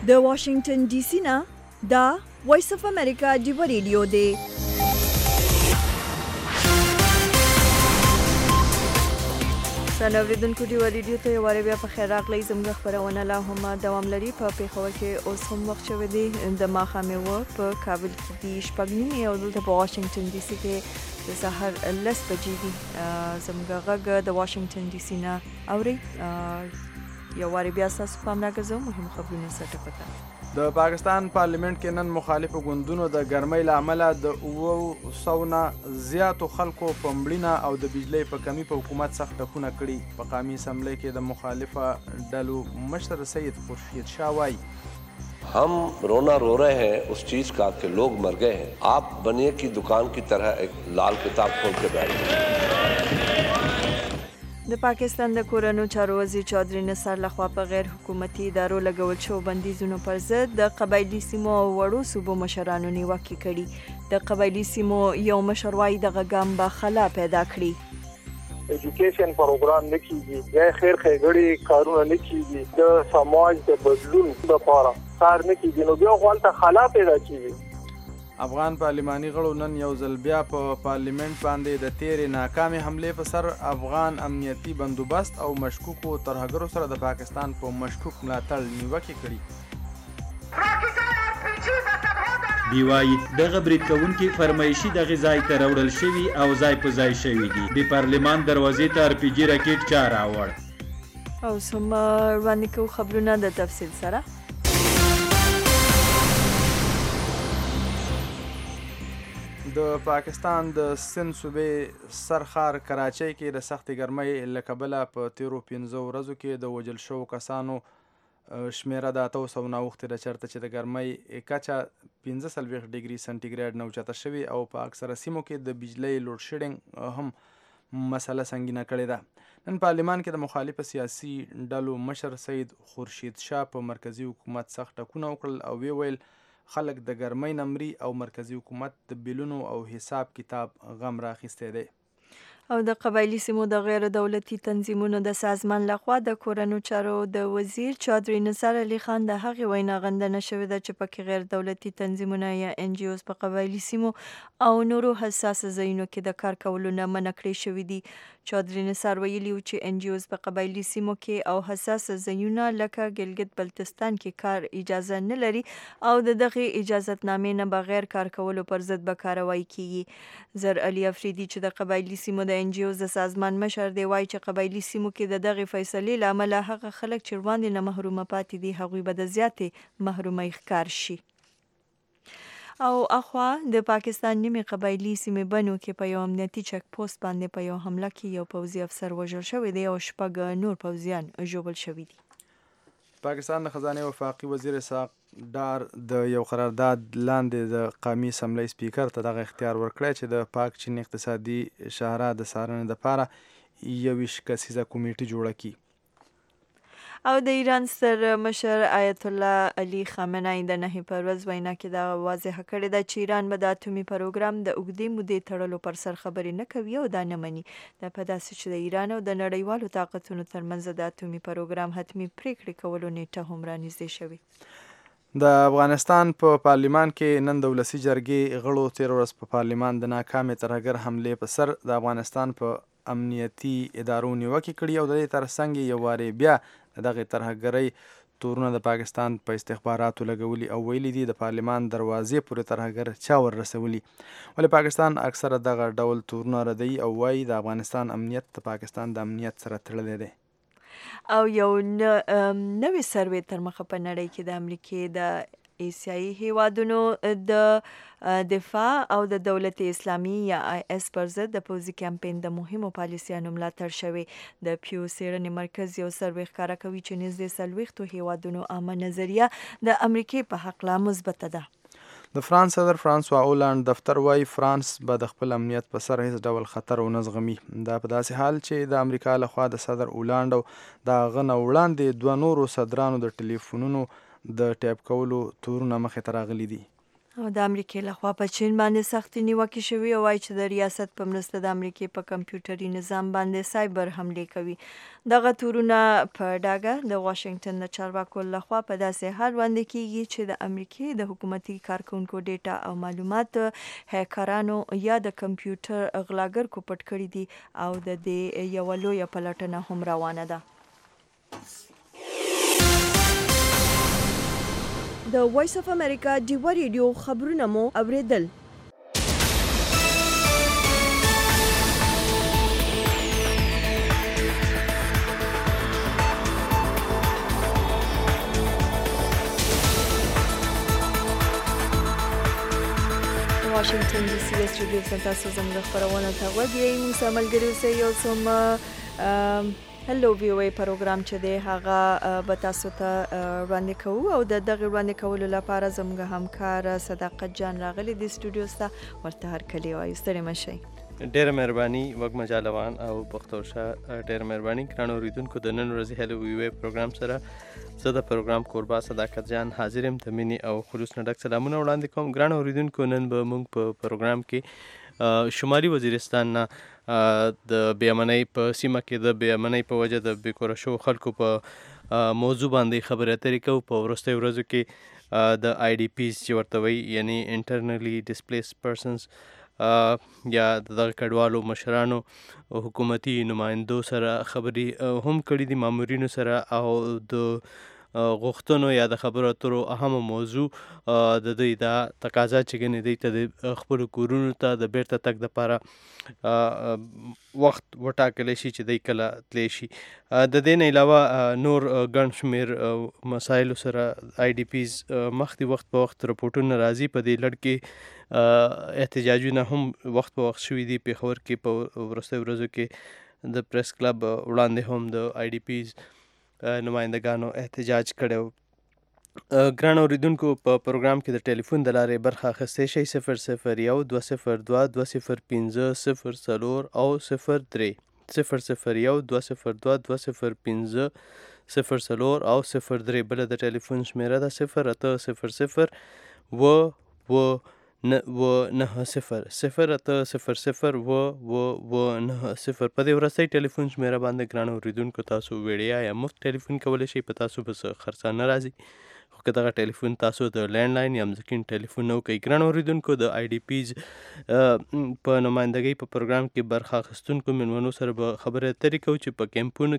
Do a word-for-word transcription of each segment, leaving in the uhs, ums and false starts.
د واشنگټن ډي سي نه دا وایس اف امریکا ډیو ریډیو دی. سلام اوریدونکو، ډیو ریډیو ته یو واری بیا په خیر راغلی. زموږ خپرونه لا هم دوام لري. په پیښور کې اوس هم وخت شوی دی د ماښامې وه، په کابل کې دي شپږ نیمې او دلته په واشنګټن ډي سي کې د سهار لس بجې دي. زموږ غږ د واشنګټن ډي سي نه اورئ. یو واری بیا ستاسو پام راګرځوم مهمو خبرونو سره ټکه. د پاکستان پارلیمنت کې نن مخالفو ګوندونو د ګرمۍ له امله د اوو سوو نه زیاتو خلکو په مړینه او د بجلۍ په کمی په حکومت سخت ټکونه کړي. په قومي اسمبلۍ کې د مخالفه ډلو مشر سید خورشید شاه وایي हम रोना रो रहे हैं उस चीज का कि लोग मर गए हैं. आप बनिए की दुकान की तरह एक लाल किताब खोल के बैठ गए. د پاکستان د کورنیو چارو وزیر چودھری نثار لخوا په غیر حکومتي ادارو لګول شو بندیزونو پر ضد د قبایلي سیمو او وړو صوبو مشرانو نیوکې کړي. د قبایلي سیمو یو مشر وایي دغه ګام به خلا پیدا کړي. ایجوکیشن پروګرام نه کیږي یا خیر ښېګړې کارونه نه کیږي، د سماج د بدلون لپاره کار نه کیږي، نو بیا خو هلته خلا پیدا کیږي. افغان پارلماني غړو نن یو ځل بیا په پارلیمنت باندې د تیرې ناکامې حملې په سر افغان امنیتي بندوبست او مشکوکو ترهګرو سره د پاکستان په مشکوک ملاتړ نیوکې کړي. دی وايي دغه برید کوونکي فرمایشي دغه ځای ته راوړل شوي او ځای په ځای شوي دي. د پارلمان دروازې ته ار پي جي راکټ چا راوړ. او سم وړاندې کوو خبرونه د تفصیل سره. د پاکستان د سند صوبې سرخار کراچۍ کې د سختې ګرمۍ له کبله په تیرو پنځو ورځو کې د وژل شوو کسانو شمیره د اتو سوو نه اوښتې ده، چېرته چې د ګرمۍ کچه پنځه څلوېښت ډګري سنټیګریډ نه اوچته شوې او په اکثره سیمو کې د بجلۍ لوډ شیډینګ هم مسله سنګینه کړې ده. نن پارلمان کې د مخالفه سیاسي ډلو مشر سید خورشید شاه په مرکزي حکومت سخت ټکونه وکړل او ویې ویل خلک د ګرمۍ نه مري او مرکزي حکومت د بیلونو او حساب کتاب غم راخیستی دی. او د قبایلي سیمو د غیر دولتي تنظیمونو د سازمان لخوا د کورنیو چارو د وزیر چودھری نثار علي خان د هغې وینا غندنه شوې ده چې پکې غیر دولتي تنظیمونه یا ان جی اوز په قبایلي سیمو او نورو حساسه ځایونو کې د کار کولو نه منع کړې شوي دي. چودھری نثار ویلي و چې ان جی اوز په قبایلي سیمو کې او حساسه ځایونه لکه ګلګت بلتستان کې کار اجازه نه لري او د دغې اجازتنامې نه بغیر کار کولو پر ضد به کاروایی کیږي. زر علي افریدي چې د قبایلي سیمو د ان جی اوز د سازمان مشر دی وایي چې قبایلي سیمو کې د دغې فیصلې له امله هغه خلک چې وړاندې نه محرومه پاتې دي هغوی به د زیاتې محرومۍ ښکار شي. او اخوا د پاکستان نیمې قبایلي سیمې بنو کې په یو امنیتي چک پوسټ باندې په یو حمله کې یو پوځي افسر وژل شوی دی او شپږ نور پوځیان ژوبل شوي دي. پاکستان د خزانې وفاقي وزیر اسحاق ډار د یو قرارداد لاندې د قومي اسمبلۍ سپیکر ته دغه اختیار ورکړی چې د پاک چین اقتصادي شاهراه د څارنې دپاره یوویشت کسیزه کمیټې جوړه کړي. او د ایران ستر مشر آیت الله علي خامنه‌ای د نهي پر ورځ وینا کې دا واضحه کړې ده چې ایران به د اټومي پروګرام د اوږدې مودې تړلو پر سر خبرې نه کوي او دا نه مني. دا په داسې چې د ایران او د نړیوالو طاقتونو ترمنځ د اټومي پروګرام حتمي پریکړې کولو نیټه هم رانږدې شوې. د افغانستان په پارلیمان کې نن د ولسي جرګې غړو تېره ورځ په پارلیمان د ناکامې ترهګر حملې په سر د افغانستان په امنیتي ادارو نیوکې کړي او د دې ترڅنګ یې یو وارې بیا د دغې ترهګرۍ تورونه د پاکستان په استخباراتو لګولي او ویلي دي د پارلمان دروازې پورې ترهګر چا ور رسولي. ولې پاکستان اکثره دغه ډول تورونه ردوي او وایي د افغانستان امنیت د پاکستان د امنیت سره تړلی دی. او یو نوې سروې تر مخه په نړۍ کې د امریکې د ایسیایي هیوادونو د دفاع او د دولت اسلامي یا آی اس پر ضد د پوځي کمپین د مهمو پالیسیانو ملاتړ شوی. د پیو څیړنې مرکز یو سروې ښکاره کوي چې نږدې څلوېښتو هیوادونو عامه نظریه د امریکې په هکله مثبته ده. د فرانس صدر فرانسوا اولانډ دفتر وایي فرانس به د خپل امنیت په سر هیڅ ډول خطر ونه زغمي. دا په داسې حال چې د امریکا لخوا د صدر اولانډ او د هغه نه وړاندې دوه نورو صدرانو د ټلیفونونو د ټایپ کولو تورونه مخې ته راغلي دي. او د امریکای لخوا په چین باندې سختې نیوکې شوي او وایي چې د ریاست په مرسته د امریکای په کمپیوټري نظام باندې سایبر حملې کوي. دغه تورونه په ډاګه د واشنگټن د چارواکو لخوا په داسې حال وړاندې کیږي چې د امریکای د حکومتي کارکونکو ډیټا او معلومات هیکرانو یا د کمپیوټر غلاګر کو پټ کړي دي او د دې یوه لویه پلټنه هم روانه ده. د وایس اف امریکا ډیوا ریډیو خبرونه مو اوریدل. واشنگټن ډي سي استودیو څخه تاسو زموږ خبرونه ته وګورئ. موږ سره ملګري اوسئ. یو څوم هلو وی او ای پروګرام چې دی هغه به تاسو ته وړاندې کوو او د دغه وړاندې کولو لپاره زموږ همکار صداقت جان راغلی د استودیو څخه ورته هرکلی وایو. ستړي مشئ. ډېره مهرباني وږمه جالوان او پښتو شاه. ډېره مهرباني ګرانو اوریدونکو د نن ورځې هلو وی او ای پروګرام سره زه د پروګرام کوربا صداقت جان حاضر یم. د مینې او خلوص نه ډک سلامونه وړاندې کوم. ګرانو اوریدونکو نن به موږ په پروګرام کې شمالي وزیرستان نه د بې امنۍ په سیمه کې د بې امنۍ په وجه د بې کوره شوو خلکو په موضوع باندې خبرې اترې کوو. په وروستیو ورځو کې د آی ډي پیز چې ورته وایي یعنی انټرنلی ډسپلیس پرسنز یا د دغه کډوالو مشرانو حکومتي نمایندو سره خبرې هم کړي دي، مامورینو سره، او د غوښتنو یا د خبرو اترو اهمه موضوع د دوی دا تقاضا چې ګنې دوی ته د خپلو کورونو ته د بیرته تګ دپاره وخت وټاکلی شي چې دوی کله تلی شي. د دې نه علاوه نور ګڼ شمېر مسایلو سره آی ډي پیز مخکې وخت په وخت رپورټونه راځي. په دې لړ کې احتجاجونه هم وخت په وخت شوي دي. پېښور کې په وروستیو ورځو کې د پریس کلب وړاندې هم د آی ډي پیز نمایندګانو احتجاج کړی. ګران اوریدونکو په پروګرام کې د ټلیفون د لارې برخه اخیستی شئ. صفر صفر یو دوه صفر دوه دوه صفر پنځه صفر څلور او صفر درې صفر صفر یو دوه صفر دوه دوه صفر پنځه صفر څلور او صفر درې. بله د ټلیفون شمېره ده صفر اته صفر صفر اوه اوه و نهه صفر صفر اته صفر صفر و و و نهه صفر. په دې وروستۍ ټلیفون شمېره باندې ګرانو اوریدونکو تاسو ویډیا یا مفت ټلیفون کولی شئ. په تاسو به څه خرڅه نه راځي. خو که دغه ټلیفون تاسو د لینډ لاین یا مځکین ټلیفون نه وکئ. ګرانو اوریدونکو د آی ډي پیز په نمایندګۍ په پروګرام کې برخه اخیستونکو مېلمنو سره به خبرې اترې کوو چې په کیمپونو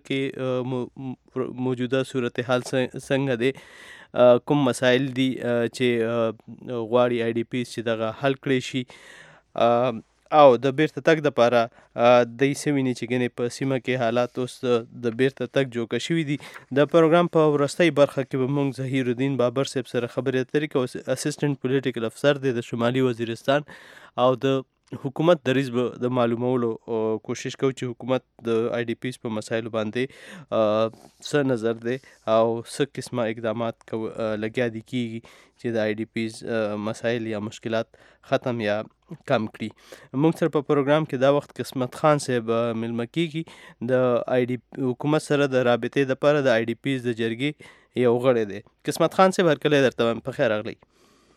کې موجوده صورتحال څنګه دی، کوم مسایل دي چې غواړي آی ډي پیز چې دغه حل کړی شي او د بیرته تګ دپاره دی څه ویني چې ګنې په سیمه کې حالات اوس د بیرته تګ جوګه شوي دي. د پروګرام په وروستۍ برخه کې به موږ ظهیر الدین بابر صاحب سره خبرې اترې کوو. اسسټنټ پولیټیکل افسر دی د شمالي وزیرستان او د حکومت دریځ به د معلومولو کوشش کوو چې حکومت د آی ډي پیز په مسایلو باندې څه نظر دی او څه قسمه اقدامات لګیا دي کیږي چې د آی ډي پیز مسایل یا مشکلات ختم یا کم کړي. موږ سره په پروګرام کې دا وخت قسمت خان صاحب میلمه کیږي. د آی ډي حکومت سره د رابطې دپاره د آی ډي پیز د جرګې یو غړی دی. قسمت خان صاحب هرکلی درته وایم، په خیر راغلی.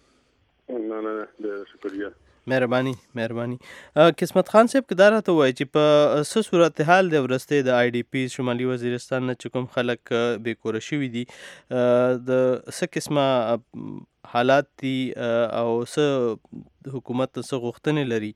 نه نه ډېره شکریه. مهرباني مهرباني. قسمت خان صاحب که دا راته ووایي چې په څه صورتحال دی وروستی د آی ډي پیز شمالي وزیرستان نه چې کوم خلک بې کوره شوي دي، د څه قسمه حالات دي او څه حکومت ته څه غوښتنې لري؟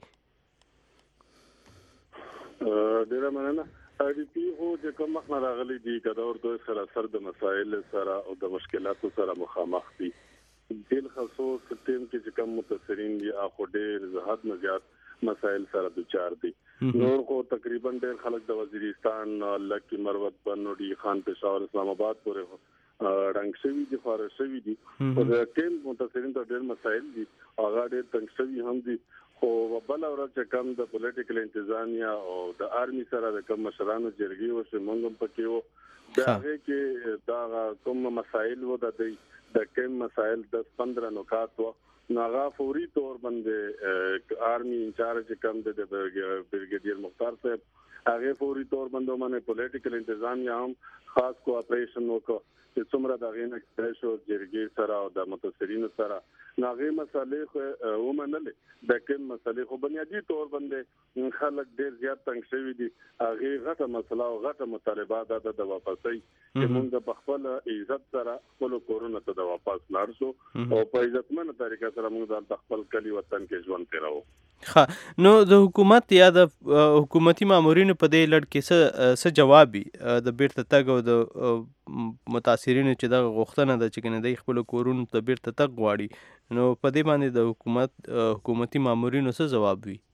ډېره مننه. آی ډي پی خو چې کوم مخ نه راغلي دي که دا ورته سراسر د مسایل سره او د مشکلاتو سره مخامخ دي. بل خصوص ټیم کې چې کوم متاثرین دي هغه ډېر زیات نه زیات مسایل سره دوچار دي. نور خو تقریبا ډېر خلک د وزیرستان لکه مروت بنوډي خان پېښور اسلام آباد پورې رنګ شوي دي، خارج شوي دي. او د ټیم متاثرین ته ډېر مسایل دي، هغه ډېر تنګ شوي هم دي. خو بل ورځ چې کوم د پولیټیکل انتظامیه او د آرمي سره د کوم مشرانو جرګې وشوې موږ هم پکې وو. د هغې کې دا کوم مسایل و د دوی د کوم مسایل دس پندرہ نکات و ناغا فوری طور باندې آرمی انچارج کم د برګیډیر مختار صاحب هغه فوری طور باندې باندې پولیټیکل انتظامیه هم خاص کوآپریشن وکړ چې څومره د غینه کړو جرګې سره او د متاثرینو سره ناغي مسالې خو ومنلې د کوم مسالې خو بنیادی تور باندې خلک ډیر زیات تنګ شوی دي هغه غټه مسله او غټه مطالبه ده د واپسۍ چې موږ په خپل عزت سره خپل کورونه ته د واپس لاړ شو او په عزتمنه طریقه سره موږ د خپل کلی وطن کې ژوند تیرو. ښه نو د حکومت یا د حکومتي مامورینو په دې لړ کې څه څه جواب وي د بیرته تګ او د متاثرینو چې دغه غوښتنه ده چې کنه د خپل کورونو ته بیرته تګ غواړي نو په دې باندې د حکومت حکومتي مامورینو څه جواب وي؟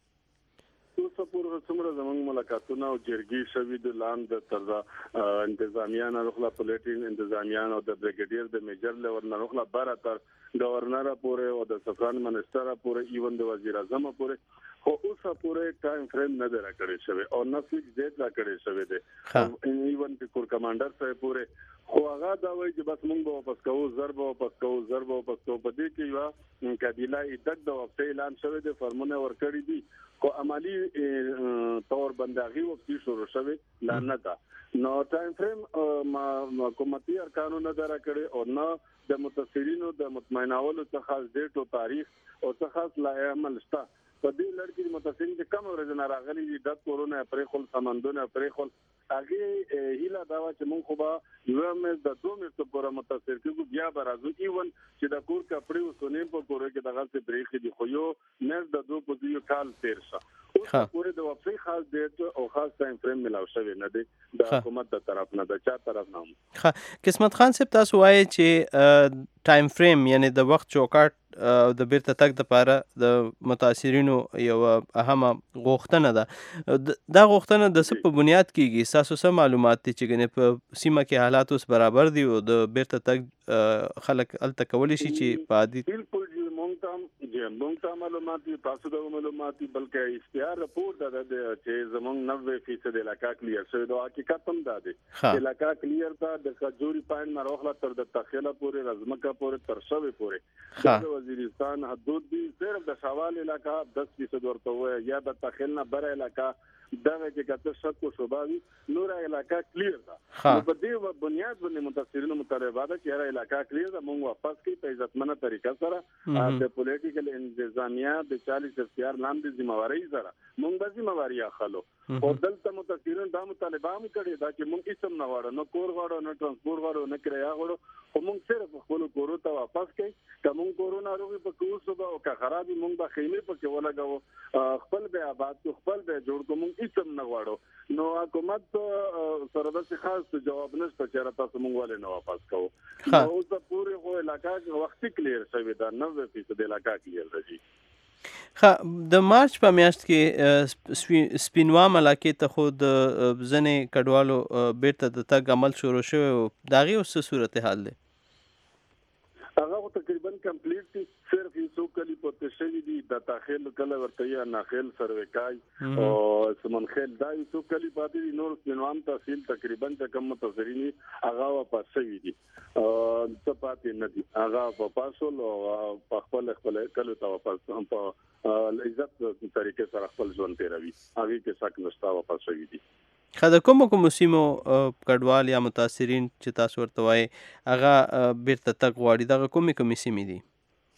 اوس پورې څومره زموږ ملاقاتونه او جرګې شوي د لاندې تر انتظامیه نه خپل پولیټین انتظامیه او د بریګیډیر د میجر لیول نه خپل بار تر گورنر پورې او د سفران منسټر پورې ایون د وزیر اعظم پورې خو اوس پورې ټایم فریم نه درکړی شوی او نه فکس ډیټ راکړی شوی دی ایون د کور کمانډر سره پورې خو هغه دا وایي چې بس موږ به واپس کوو ضرب واپس کوو ضرب واپس کوو په دې کې یو قبیله عدت د وقفې اعلان شوی دی فرمونه ورکړی دي خو عملی تور بنداغي وقتی شروع شوی لا نه ده نو ټایم فریم حکومتي ارکانو نه درکړي او نه د متاثرینو د مطمئنولو څخه خاص ډیټ او تاریخ او څخه خاص لایحه عمل شته په دې لړ کې متاثرین چې کم ورځې نه راغلي دي د کورونا پرې خپل سمندونه پرې خپل هغه هیله دا و چې مونږ خو به یو مې د دوه مې پورې متاثر کېږو بیا به راځو ایون چې د کور کپړې وسونې په کور کې دغه څه بریخي دي خو یو نه د دوه په یو کال تیر شه اوس پورې د وفي خاص ډیټ او خاص ټایم فریم ملاو شوی نه دی د حکومت د طرف نه د چا طرف نه. ښه قسمت خان صاحب تاسو وایي چې ټایم فریم یعنی د وخت چوکاټ د بیرته تګ دپاره د متاثرینو یو اهمه غوښتنه ده دا غوښتنه د څه په بنیاد کېږي ستاسو څه معلومات دي چې ګنې په سیمه کې حالات اوس برابر دي او د بیرته تګ خلک هلته کولی شي چې په عادي بالکل مونږ ته چې مونږ ته معلومات دي تاسو ته معلومات دي بلکې اشتهار رپورټ ده چې زمونږ نوي فیصد علاقہ کلیر شوی دا حقیقت هم ده چې علاقہ کلیر تا د کجوري پاین مروخله تر د تخیله پورې رزمکه پورې تر شوی پورې د وزیرستان حدود دي صرف د شوال علاقہ دس فیصد ورته وای یا د تخیل نه بر علاقہ دغه کې کته شک او شوباوي نور علاقہ کلیر ده په دې بنیاد باندې متاثرینو مطالبه ده چې هر علاقہ کلیر ده مونږ واپس کی په عزتمنه طریقه سره د پولیټیکل انتظامیه د چالیس اختیار لاندې ذمہواری سره مونږ به ذمہواری اخلو او دلته متاثرین دا مطالبه هم کړی دا چې مونږ هیڅ نه غواړو نو کور غواړو نه ترانسپورت غواړو نه کرایه غواړو خو مونږ صرف خپل کورو ته واپس کړي کوم کورونا روغي په کوڅه به او که خرابې مونږ به خیمه پکې ولګو خپل به آباد خپل به جوړ کوم هیڅ نه غواړو نو حکومت سره د خاص جواب نشته چې راته مونږ ولې نه واپس کوو او اوس پورې خو علاقہ وختي کلیر شوی دا نوي فیصد علاقہ کلیر دی. ښه د مارچ په میاشت کې سپینوام علاقې ته خو د ځینې کډوالو بیرته د تګ عمل شروع شوی و د هغې اوس څه صورتحال دی؟ هغه تقریبا کمپلیټ دي صرف یو څو کلی پاتې شوي دي د تاخیل کله ورته یا ناخیل سروکای او سمنخیل دا یو څو کلی پاتې دي نور سپینوام تحصیل تقریبا کم متاثرین هغه واپس شوي دي څه پاتې نه دي هغه واپس او په خپل خپل کلو ته واپس هم په عزت طریقې سره خپل ژوند تیروي هغه کې شک نشته واپس شوي دي. ښه د کومو کومو سیمو کډوال یا متاثرین چې تاسو ورته وایي هغه بیرته تګ غواړي دغه کومې کومې سیمې دي؟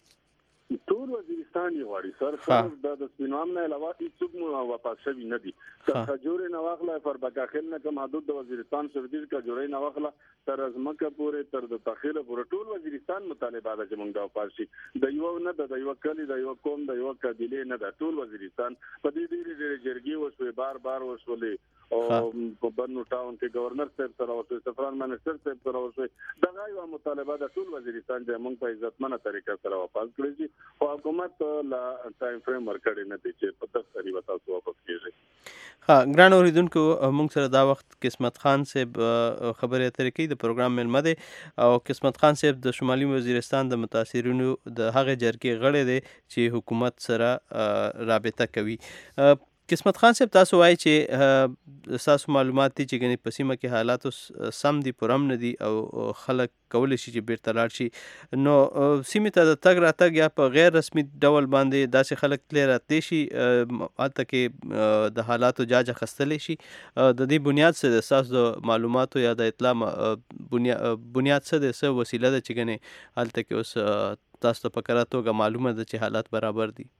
ټول وزیرستان یې غواړي سر صرف د سپینوام نه علاوه هیڅوک مو واپس شوي نه دي کجوري نه واخله پر بکاخیل نه کوم حدود د وزیرستان سره دي کجوري نه واخله تر ازمکه پورې تر د تخیله پورې ټول وزیرستان مطالبه ده چې موږ دا واپس شي د یو نه د یو کلی د یو قوم د یو قبیله نه د ټول وزیرستان په دې ډېری جرګي وشوي بار بار وشولې او په بنو ټاون کې گورنر صاحب سره او سفران منسټر صاحب سره وشوي دغه یو مطالبه د ټول وزیرستان د موږ په عزتمنه طریقه سره واپس کړی شي او حکومت لا ټایم فریم ورکړی نه دی چې په تاسو سره تاسو واپس کیږئ. ها ګران اوریدونکو موږ سره دا وخت قسمت خان صاحب خبرې اترې کوي د پروګرام ملمه دی او قسمت خان صاحب د شمالي وزیرستان د متاثرینو د هغه جرګې غړی دی چې حکومت سره رابطه کوي. قسمت خان صاحب تاسو وایي چې ستاسو معلومات دي چې ګنې په سیمه کې حالات اوس سم دي پوره نه دي او خلک کولی شي چې بیرته لاړ شي نو سیمې ته د تګ راتګ یا په غیر رسمي ډول باندې داسې خلک تللی راتلی شي هلته کې د حالاتو جاج اخیستلی شي د دې بنیاد څه دی ستاسو د معلوماتو یا د اطلاع بنیاد څه دی څه وسیله ده چې ګنې هلته کې اوس تاسو ته په کره توګه معلومه ده چې حالات برابر دي؟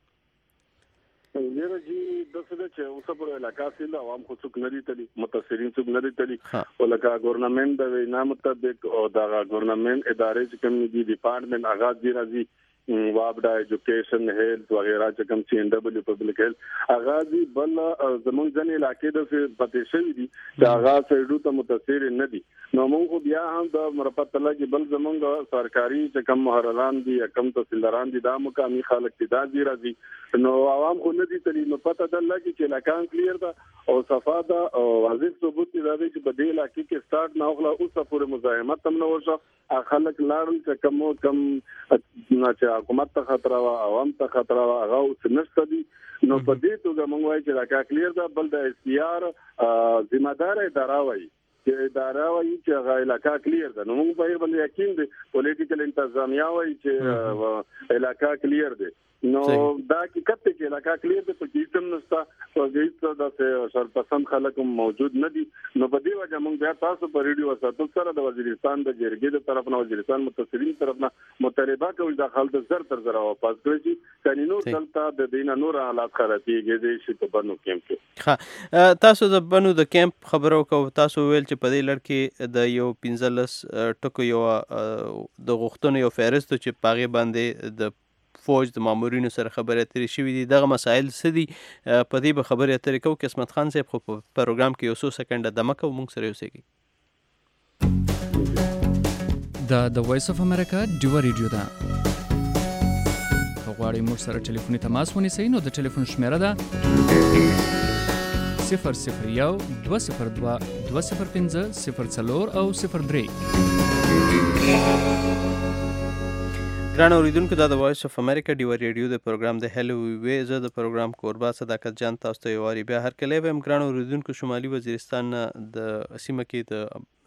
ډیره جی د څه چې اوسه په علاقہ کې د عوام خو څوک نه دي تللی متاثرین څوک نه دي تللی او لکه ګورنمنت د وینا مطابق او د ګورنمنت ادارې چې کوم دي ډپارټمنټ آغاز دی راځي وابډا ایجوکیشن هیلث وغیرہ چې کوم سی ان ډبلیو پبلک هیلث اغازي بل زمونږ ځنې علاقې د پاتې شوی دي چې اغاز سړو ته متاثر نه دي نو موږ بیا هم د مرپت الله کې بل زمونږ سرکاري چې کوم مهرلان دي کم تحصیلداران دي دا مقامي خلک دي دا دي راځي نو عوام خو نه دي تللی نو پته ده لګي چې علاقان کلیر ده او صفا ده او واضح ثبوت دی چې په دې علاقې کې سٹارټ نه اوغله اوسه پورې مزاحمت هم نه ورشه خلک لاړل چې کم کم چې حکومت ته خطر او عوام ته خطر او هغه اوس نشته دي نو په دې توګه موږ وایو چې علاقه کلیر ده بل د اس پی آر ذمہ دار اداره وایي چې اداره وایي چې هغه علاقه کلیر ده نو موږ په هر باندې یقین دي پولیټیکل انتظامیه وایي چې علاقه کلیر ده نو دا کی کته کې علاقہ کلیر ده په کیسم نستا او هیڅ د سرپسند خلک موجود نه دي نو په دې وجه موږ بیا تاسو په ریډیو وساتو سره د وزیرستان د جرګې د طرف نه وزیرستان متصلین طرف نه مطالبه کوي د خلک زر تر زر واپس کړي چې کینو دلته د دینه نور حالات خرابېږي د شي په بنو کیمپ کې ها تاسو د بنو د کیمپ خبرو کو تاسو ویل چې په دې لړ کې د یو پنځلس ټکو یو د غوښتنې یو فهرست چې پاغه باندې د فوج د مامورینو سره خبرې اترې شوې دي دغه مسایل څه دي په دې به خبرې اترې کوو قسمت خان صاحب خو په پروګرام کې یو څو سکنډه دمه کوو موږ سره اوسېږي دا د وایس اف امریکا ډیوه ریډیو ده که غواړئ موږ سره ټلیفوني تماس ونیسئ نو د ټلیفون شمیره ده صفر صفر یو دوه صفر دوه دوه صفر پنځه صفر څلور او صفر درې ګران اوریدونکو دا د وایس اف امریکا ډیوه ریډیو د پروګرام د هلو وی زه د پروګرام کوربا صداقت جان تاسو ته یواري بیا هر کله به ګران اوریدونکو شمالي وزیرستان د سیمه کې د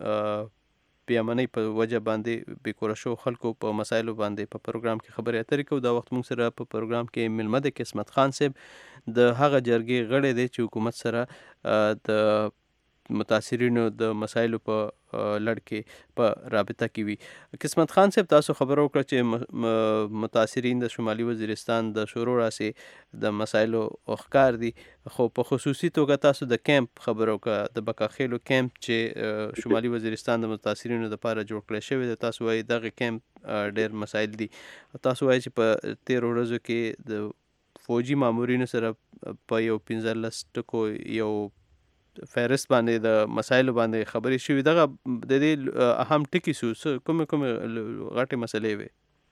پیامنۍ په وجه باندې بیکوره شو خلکو په مسایلو باندې په پروګرام کې خبرې اترې کوو دا وخت موږ سره په پروګرام کې ملمه د قسمت خان صاحب د هغه جرګې غړی دی چې حکومت سره د متاثرینو د مسایلو په لړ کې په رابطه کې وي قسمت خان صاحب تاسو خبرو وکړه چې متاثرین د شمالي وزیرستان د شروع راسې د مسایلو ښکار دي خو په خصوصي توګه تاسو د کیمپ خبرو وکړه د بکاخیلو کیمپ چې شمالي وزیرستان د متاثرینو لپاره جوړ کړی شوی دی تاسو وایي دغه کیمپ ډېر مسایل دي تاسو وایي چې په تیرو ورځو کې د فوجي مامورینو سره په یو پنځلس ټکو یو فهرست باندې د مسایلو باندې خبرې شوې دغه د دې اهم ټکي سو کومې کومې غټې مسلې وي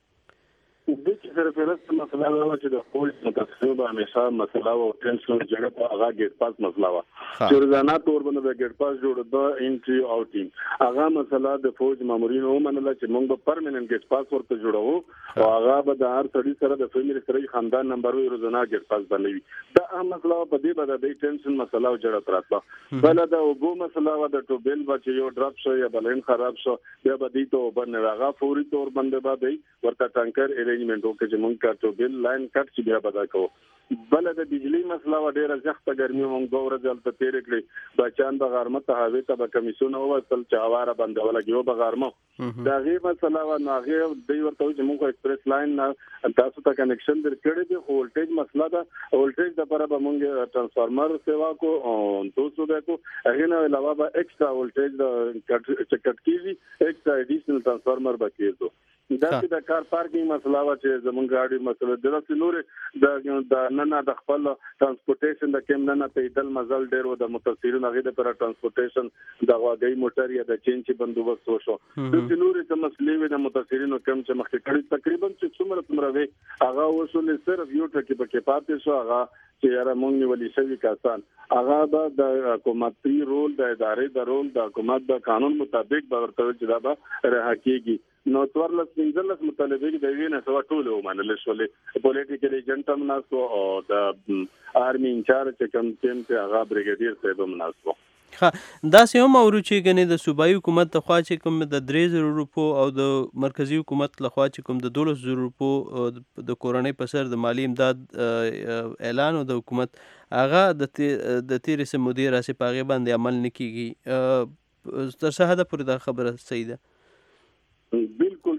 د چې سره فهرست مسله و چې د فوج متخصص به همیشه مسله او ټینشن جګړه په هغه ګیټ پاس مسله و چې روزانه تور باندې د ګیټ پاس جوړ د انټری او ټیم هغه مسله د فوج مامورینو ومنله چې موږ به پرمننت ګیټ پاس ورته جوړو او هغه به د هر سړي سره د فیملی سره خاندان نمبر وي روزانه ګیټ پاس باندې دا اهم مسله په دې باندې د ټینشن مسله او جګړه تراته بل د وګو مسله و د ټوبل بچ یو ډراپ شو یا بلین خراب شو بیا به دې ته باندې هغه فوري تور باندې باندې ورته ټانکر ارینجمنت وکړي چې مونږ کا ټوبل لاین کټ چې بیا بدا کوو بل د بجلی مسله و ډیره سخته ګرمي مونږ دوه ورځې هلته تېرې کړې بچیان به غرمه ته هغې ته به کمیسونه ووتل چې هواره بندوله کېږي به غرمه د هغې مسله وه نو هغې دوی ورته وایي چې مونږ خو ایکسپریس لاین تاسو ته کنیکشن در کړی دی خو ولټیج مسله ده ولټیج دپاره به مونږ ټرانسفارمر سیوا کو دو سو دی کو هغې نه علاوه به ایکسټرا ولټیج چې کټ کېږي ایکسټرا ایډیشنل ټرانسفارمر به کېږدو دا چې د کار پارکینګ مسله وه چې زمونږ ګاډي مسله داسې نورې د ننه د خپل ټرانسپورټیشن د کیم ننه پیدل مزل ډېر و د متاثرینو هغې دپاره ټرانسپورټیشن د غواګۍ موټر یا د چین چې بندوبست وشو داسې نورې څه مسلې وې د متاثرینو کم چې مخکې کړي تقریبا چې څومره څومره وې هغه وشولې صرف یو ټکي پکې پاتې شو هغه چې یاره مونږ نیولي شوي کسان هغه به د حکومتي رول د ادارې د رول د حکومت د قانون مطابق به ورته چې دا به رها کېږي نو څوارلس پنځلس مطالبې د یوې نه سوا ټولې ومنلې شولې پولیټیکل ایجنټ هم ناست و او د آرمي انچارج چې کوم ټیم چې هغه بریګیډیر صاحب هم ناست و ها داسې هم اورو چې ګنې د صوبایي حکومت لخوا چې کوم د درې زره روپو او د مرکزي حکومت لخوا چې کوم د دولس زره روپو د کورنۍ په سر د مالی امداد اعلان و د حکومت هغه د تېرې څه مودې راسې په هغې باندې عمل نه کېږي تر څه حده پورې دا خبره صحیح ده بالکل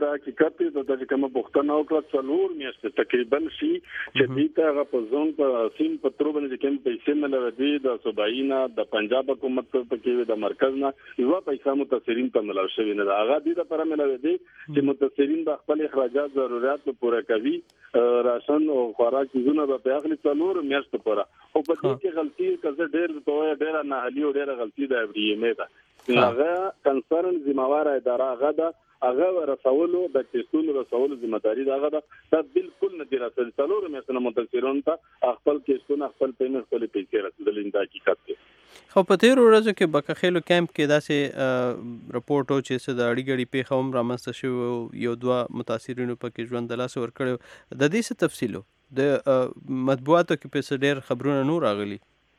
دا حقیقت دی د چې کوم پښتنه او کړ څلور میاشتې تقریبا شي چې دې ته هغه په ځون په سیم په تر باندې کوم پیسې نه لري د صوباینا د پنجاب حکومت په کې د مرکز نه یو پیسې متاثرین ته ملو شوی نه هغه دې لپاره ملوي دي چې متاثرین د خپل اخراجات ضرورت پوره کوي راشن او خوراک چیزونه په اخلي څلور میاشتې پوره او په دې کې غلطي کزه ډېر ډېر ډېر نه هلي او ډېر غلطي د ابریمه ده هغه کنسرن ذمہوار اداره هغه ده هغه رسولو د ټیسټونو رسولو ذمہ داری دا هغه دا بالکل نه دی رسول څلور میاشتې متاثرون ته خپل کیسونه خپل پیمنټ خپل پیسې رسیدل دا حقیقت دی. خو په تیر ورځو کې بکخېلو کیمپ کې داسې رپورټ او چې د اړې ګړې پیښه هم رامنځته شوې یو دوه متاثرینو پکې ژوند د لاسه ورکړی د دې څه تفصیل د مطبوعاتو کې په ډېر خبرونه نور راغلي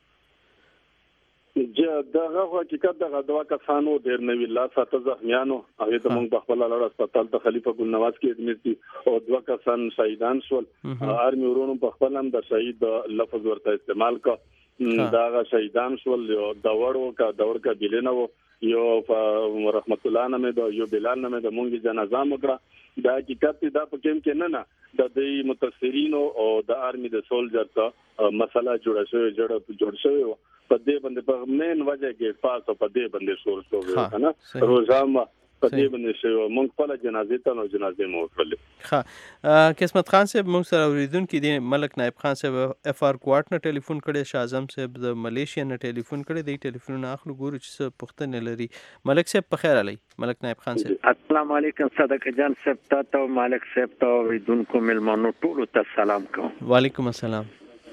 چې دغه حقیقت دغه دوا کسانو ډېر نوی لا ساته زخمیانو هغه ته موږ په خپل لړ هسپتال ته خلیفہ ګل نواز کې ادمیت دي او دوا کسان شهیدان شول آرمي ورونو په خپل هم د شهید لفظ ورته استعمال کا دغه شهیدان شول یو د وړو کا دور کا بلنه یو رحمت الله نامه د یو بلال نامه د مونږ جنازه مکړه دا حقیقت دا په کوم کې نه نه د دې متاثرینو او د آرمي د سولجر ته مسله جوړه شوې جوړه جوړ شوې په دې باندې په مین وجه کې پاس په دې باندې شور شو کنه روزامه په دې باندې شو مونږ په جنازې ته نو جنازې مو وکړلې. ها قسمت خان صاحب مونږ سره اوریدونکو دی ملک نائب خان صاحب اف آر کوارټ نه ټلیفون کړي شاه اعظم صاحب د ملیشیا نه ټلیفون کړي دی ټلیفون اخلو ګورو چې څه پوښتنه لري. ملک صاحب په خیر علي ملک نائب خان صاحب. السلام علیکم صدق جان صاحب ته ملک صاحب ته اوریدونکو ملمنو ټول ته سلام کوم. وعلیکم السلام.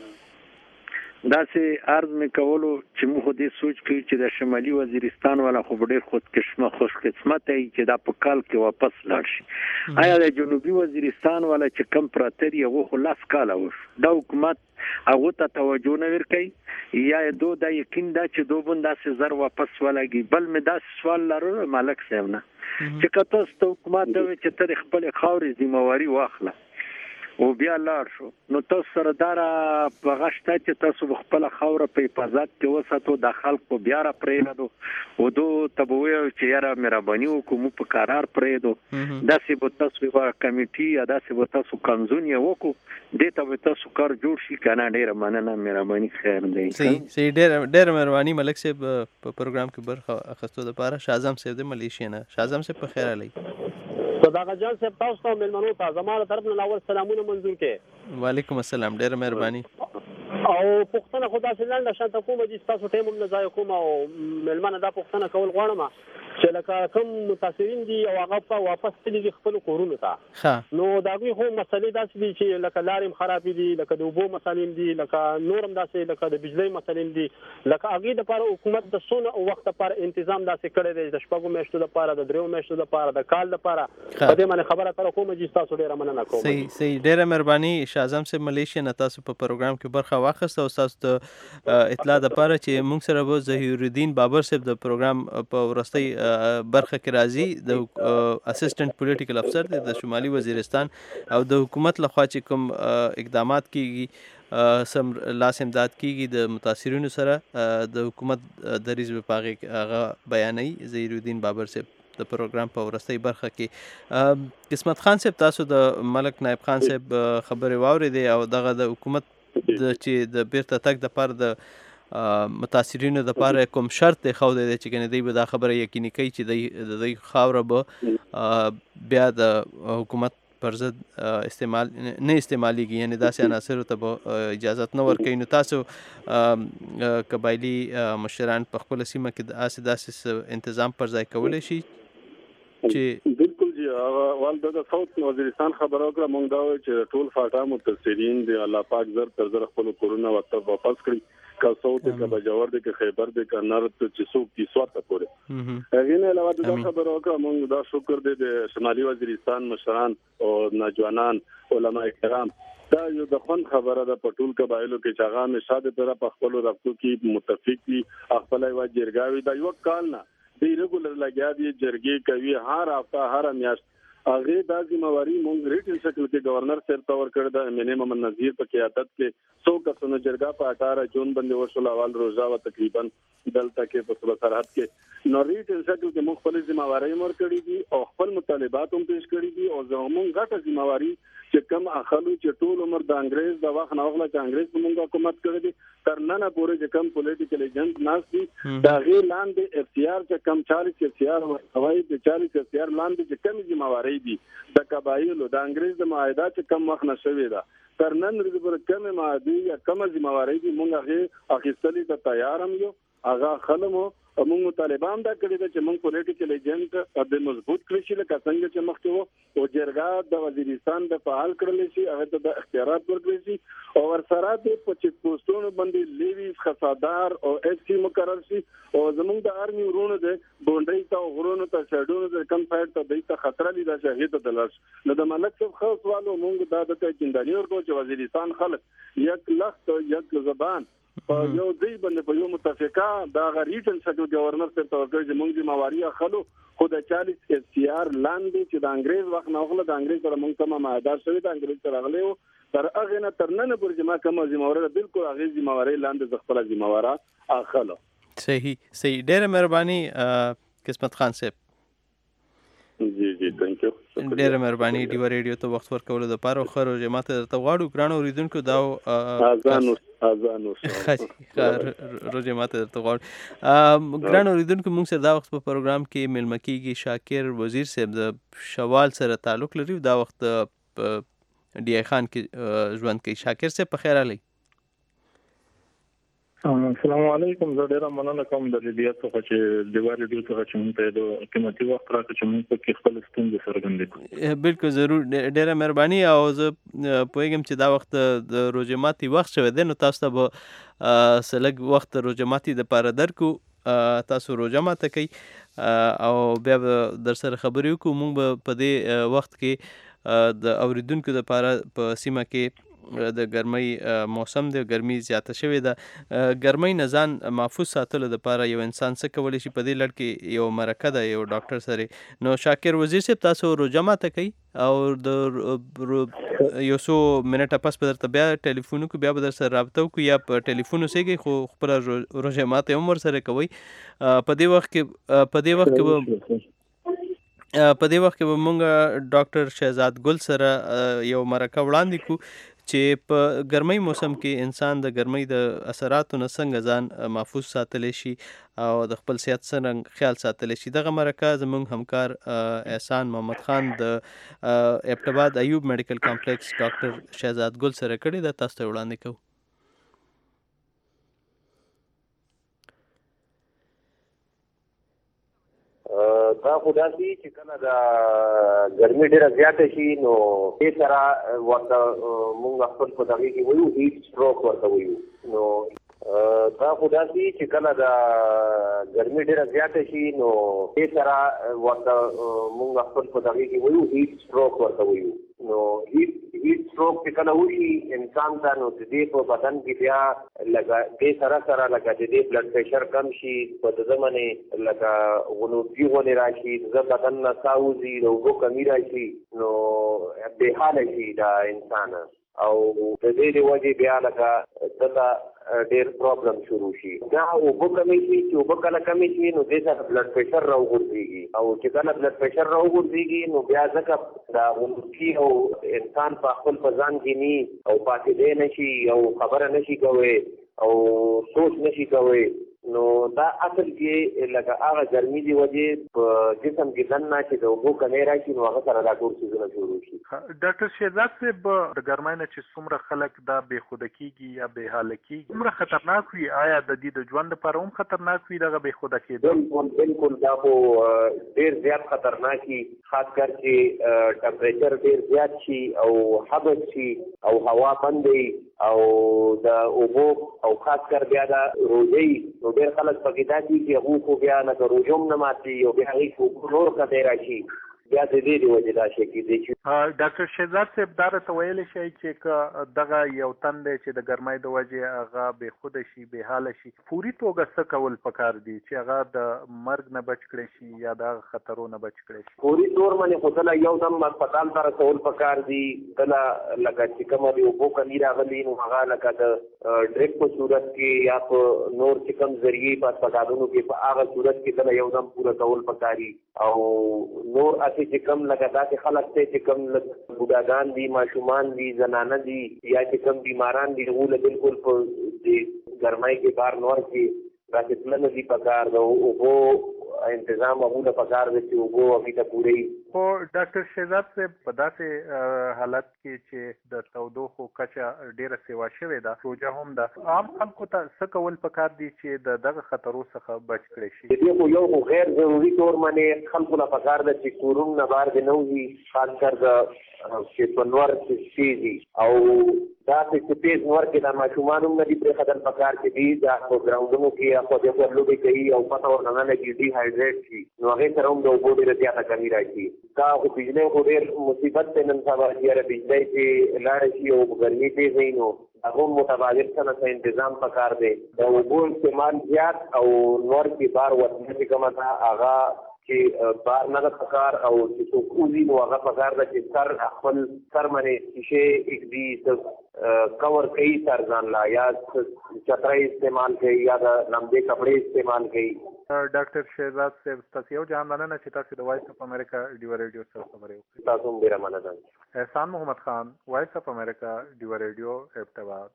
دا سه عرض می کولو چې موږ دې سوچ کوي چې د شمالي وزیرستان والا خو ډېر خود قسمه خوش قسمت ای چې دا په کال کې واپس لاړ شي. آیا د جنوبي وزیرستان والا چې کم پراتر یو خو لاس کال وش دا حکومت هغه ته توجه نه ورکړي یا دو دا یقین دا چې دو بندا سه زر واپس ولګي بل می دا سوال لرو ملک صاحب نه چې کته ست حکومت د چې تر خپل خاورې ذمہواری واخله او بیا لاړ شو نو تاسو سره دارا په غشته چې تاسو خپل خوره په حفاظت کې وساتو د خلکو بیا را پرېږدو او دو تبوي چې یاره مهرباني وکړو په قرار پرېږدو داسې به تاسو یو کمیټي یا داسې به تاسو کنزون یې وکړو دې ته به تاسو کار جوړ شي کنه ډېر مننه مهرباني خیر دی. صحیح صحیح ډېر ډېر مهرباني ملک صاحب په پروګرام کې برخه اخیستو لپاره شاه اعظم صاحب د ملیشیا نه شاه اعظم صاحب په خیر علي. صداقت جان صاحب تاسو ته ملمنو ته زموږ طرف نه اول سلامونه منظور کړي. وعلیکم السلام ډېر مهرباني. او پښتنه خدا سلاند شانت کوم چې تاسو ټیم هم ځای کوم او ملمنه دا پښتنه کول غواړم چې لکه کوم متاثرین دي او هغه په واپس تللی خپل کورونو ته نو دا وی خو مسلې داسې دي چې لکه لارم خراب دي لکه د اوبو مسالې دي لکه نورم داسې لکه د بجلی مسالې دي لکه هغه د لپاره حکومت د سونه او وخت لپاره تنظیم داسې کړی دی د شپږو میاشتو لپاره د دریو میاشتو لپاره د کال لپاره په دې باندې خبره کړو کوم چې تاسو ډیره مننه کوم. صحیح صحیح ډیره مهرباني شاه اعظم صاحب ملیشیا نه تاسو په پروګرام کې برخه واخیسته او تاسو ته اطلاع د پاره چې موږ سره به ظهیر الدین بابر صاحب د پروګرام په ورستۍ برخه کې راځي د اسسټنټ پولیټیکل افسر د شمالي وزیرستان او د حکومت لخوا چې کوم اقدامات کیږي سم لاس امداد کیږي د متاثرینو سره د حکومت دریز په پاغه هغه بیانې ظهیر الدین بابر صاحب د پروګرام په ورستۍ برخه کې. قسمت خان صاحب تاسو د ملک نائب خان صاحب خبرې واورېدې او دغه د حکومت د چې د بیرته تګ د پر د متاثرینو د پاره کوم شرط خو دی چې کنه دی به دا خبره یقیني کوي چې د د خاوره به بیا د حکومت پر ضد استعمال نه استعماليږي یعنی داسې عناصر ته به اجازه نه ورکوي. نو تاسو قبایلی مشران په خپل سیمه کې د اساس داسې تنظیم پر ځای کولای شي چې بالکل جی والده د صوت وزیرستان خبرو کړه مونږ دا چې ټول فاټا متاثرین دی الله پاک زر تر زر خپل کورونه وته واپس کړی کا صوت کا بجور دی کا خیبر دی کا نارت چې څوک کی سوته پوره هغه نه علاوه د خبرو کړه مونږ دا شکر دی د شمالي وزیرستان مشران او نوجوانان علما کرام دا یو د خون خبره ده په ټول قبایلو کې چې هغه مشاده پر په خپل رابطو کې متفق دي خپل یو جرګاوي دا یو کال نه دی ریګولر لګیا دي جرګې کوي هر هفته هر میاشت هغه د ذمہواری مونږ ریټن شکل کې گورنر صاحب ته ورکړ د منیمم نظیر په قیادت کې سو کسانو جرګه په اٹھارہ جون باندې وشول اول روزا و تقریبا دلته کې په صوبه سرحد کې نو ریټن شکل کې مونږ خپل ذمہواری مور کړی دي او خپل مطالبات هم پیش کړی دي او زموږ غټه ذمہواری چې کم اخلو چې ټول عمر د انګريز د وخت نه وغله چې انګريز په مونږ حکومت کړی دي تر نن پورې چې کم پولیټیکل ایجنټ ناس دي دا غیر لاندې اختیار چې کم چالیس اختیار وایي د چالیس اختیار لاندې چې کم ذمہواری دي د قبایلو د انګريز د معاهدات چې کم وخت نشوي دا تر نن ورځې پر کم معاهده یا کم ذمہواری دي مونږ هغه اخیستلې ته تیار هم یو هغه خلمو موږ طالبان دا کړی چې موږ پولیټیکل ایجنټ د مضبوط کړی شي لکه څنګه چې مخکې وو او جرګه د وزیرستان د فعال کړل شي هغه ته د اختیارات ورکړل شي او ورسره د پچیس پوسټونو باندې لیویز خصادار او ایس سی مقرر شي او زموږ د آرمي ورونو د بونډۍ ته غرونو ته شډونو د کم سایډ ته د ته خطر لیدا شهید دلش نو د ملک صاحب خاص والو موږ دا د چنداني ورکو چې وزیرستان خلک یک لخت یک زبان په یو ځای باندې په یو متفقه دا ریټن شکل گورنر صاحب ته ورکړي چې موږ د مواري خلو خو د چالیس اف سی آر لاندې چې د انګريز وخت نه وغله د انګريز سره موږ کومه معاهده شوې د انګريز سره غلې وو تر هغه نه تر نن پورې ما کومه ذمہواری بالکل هغه ذمہواری لاندې خپل ذمہواره اخلو. صحیح صحیح ډېره مهرباني قسمت خان صاحب. جی جی ثانک یو. ډېره مهرباني ډیوا ریډیو ته وخت ورکولو د پاره خو روزه ماته درته غواړو ګرانو اوریدونکو دا اذان اذان روزه ماته درته غواړو ګرانو اوریدونکو موږ سره دا وخت په پروګرام کې ملما کیږي شاکر وزیر صاحب د شوال سره تعلق لري دا وخت ډی ای خان کې ژوند کوي. شاکر صاحب په خیر علي. السلام علیکم. زه ډیره مننه کوم د لیدیا څخه چې ډیوا ریډیو څخه چې موږ ته د قیمتي وخت راکړ چې موږ په خپل ستونزې څرګندې کړو. بالکل ضرور ډیره مهرباني او زه پوهیږم چې دا وخت د روزه ماتي وخت شوی دی نو تاسو ته به سلګ وخت روزه ماتي د پاره درکو تاسو روزه ماته کوي او بیا در سره خبرې وکړو. موږ به په دې وخت کې د اوریدونکو د پاره په سیمه کې د ګرمۍ موسم دی ګرمي زیاته شوې ده ګرمۍ نه ځان محفوظ ساتلو دپاره یو انسان څه کولی شي په دې لړ کې یو مرکه ده یو ډاکټر سره نو شاکر وزیر صاحب تاسو روزه ماته کوي او د یو څو منټه پس به درته بیا ټلیفون وکړو بیا به در سره رابطه وکړو یا په ټلیفون اوسېږئ خو خپله روزه ماته هم ورسره کوئ په دې وخت کې په دې وخت کې به په دې وخت کې به مونږ ډاکټر شهزاد ګل سره یو مرکه وړاندې کړو چې په ګرمۍ موسم کې انسان د ګرمۍ د اثراتو نه څنګه ځان محفوظ ساتلی شي او د خپل صحت څرنګه خیال ساتلی شي. دغه مرکه زموږ همکار احسان محمد خان د ابټباد ایوب میډیکل کمپلیکس ډاکټر شهزاد ګل سره کړې ده تاسو ته وړاندې کوو. دا خو داسې چې کله د ګرمي ډېره زیاته شي نو دې سره ورته مونږ خپل په دغې کې وایو هیټ سټروک ورته وایو. نو دا خو داسې چې کله د ګرمي ډېره زیاته شي نو دې سره ورته مونږ خپل په دغې کې وایو هیټ سټروک ورته وایو. نو هیټ هیټ سټروک چې کله وشي انسان ته نو د دې په بدن کې بیا لکه دې سره سره لکه د دې بلډ پریشر کم شي په د زمانې لکه غنودګي غونې راشي د بدن نه ساه وځي د اوبو کمي راشي نو بې حاله شي دا انسان او د دې د وجې بیا لکه دته ډېر پرابلم شروع شي. دا اوبه کمې شي چې اوبه کله کمې شي نو دې سره بلډ پریشر راوغورځېږي او چې کله بلډ پریشر راوغورځېږي نو بیا ځکه دا غنودګي او انسان په خپل په ځان کې ني او پاتېدی نه شي او خبره نه شي کوی او سوچ نه شي کوی نو دا اصل کې لکه هغه ګرمي دی وجې په جسم کې دننه چې د اوبو کمی راشي نو هغه سره دا ټول څیزونه شروع شي. ډاکټر شهزاد صاحب د ګرمۍ نه چې څومره خلک دا بې خوده کېږي یا بې حاله کېږي څومره خطرناک وي آیا د دې د ژوند لپاره هم خطرناک وي دغه بې خوده کېدل؟ بالکل بالکل دا خو ډېر زیات خطرناک وي خاص کر چې ټمپریچر ډېر زیات شي او حبس شي او هوا بند وي او د اوبو او خاص کر بیا د روژې نو ډېر خلک پکې دا دي چې هغوی خو بیا لکه روژه هم نه ماتي او بیا هغوی خو نور کتی راشي بیا د دې د وجې دا شي کېدای شي. ډاکټر شهزاد صاحب دا راته ویلی شئ چې که دغه یو تن دی چې د ګرمۍ د وجې هغه بېخوده شي بېحاله شي فوري توګه څه کول پکار دي چې هغه د مرګ نه بچ کړی شي یا د هغه خطرو نه بچ کړی شي؟ فوري طور باندې خو کله یو دم هسپتال ته رسول پکار دي. کله لکه چې کومه د اوبو کمی راغلي نو هغه لکه د ډریپ په صورت کې یا په نور چې کوم ذریعې په هسپتالونو کې په هغه صورت کې کله یو دم پوره کول پکاري. او نور هسې چې کوم لکه داسې خلک دی چې کوم بوډاګان دي ماشومان دي زنانه دي یا چې کوم بیماران دي هغو له بلکل په دې ګرمۍ کې بار نور کې داسې تلنه دي پکار د اوبو انتظام هغو له پکار دی چې اوبو هغې ته پورې. خو ډاکټر شهزاد صاحب په داسې حالت کې چې د تودوخو کچه ډیره سیوا شوې ده روژه هم ده عام خلکو ته څه کول پکار دي چې د دغه خطرو څخه بچ کړی شي؟ د دې خو یو خو غیر ضروري طور باندې خلکو له پکار ده چې کورونو نه بهر دې نه وځي خاص کر د چې په نور کې شي او داسې چې تیز نور کې د ماشومان هم نه دي پرېښودل پکار چې دي دا په ګراونډونو کې یا خو دې خو لوبې کوي او پته ورته نه لګي ډیهایډریټ شي نو هغې سره هم د اوبو ډېره زیاته کمي راشي. دا خو بجلی خو ډېر مصیبت دی نن سبا چې یاره بجلی چې لاړه شي او ګرمي تیز وي نو هغه متبادل څه نه څه انتظام پکار دی. د اوبو استعمال زیات او نور کې بار وطنه چې کومه ده هغه چې بار نه ده پکار او چې څوک وځي نو هغه پکار ده چې سر خپل سر باندې شیشې اږدي کور کوي سر ځان لا یا چترۍ استعمال کوي یا د لمبې کپړې استعمال کوي. ډاکټر شهزاد صاحب تاسو یو جان مننه چې تاسو د وایس اف امریکا ډیو ریډیو سره خبرې وکړې. تاسو هم ډېره مننه. احسان محمد خان وایس اف امریکا ډیو ریډیو ابتباد.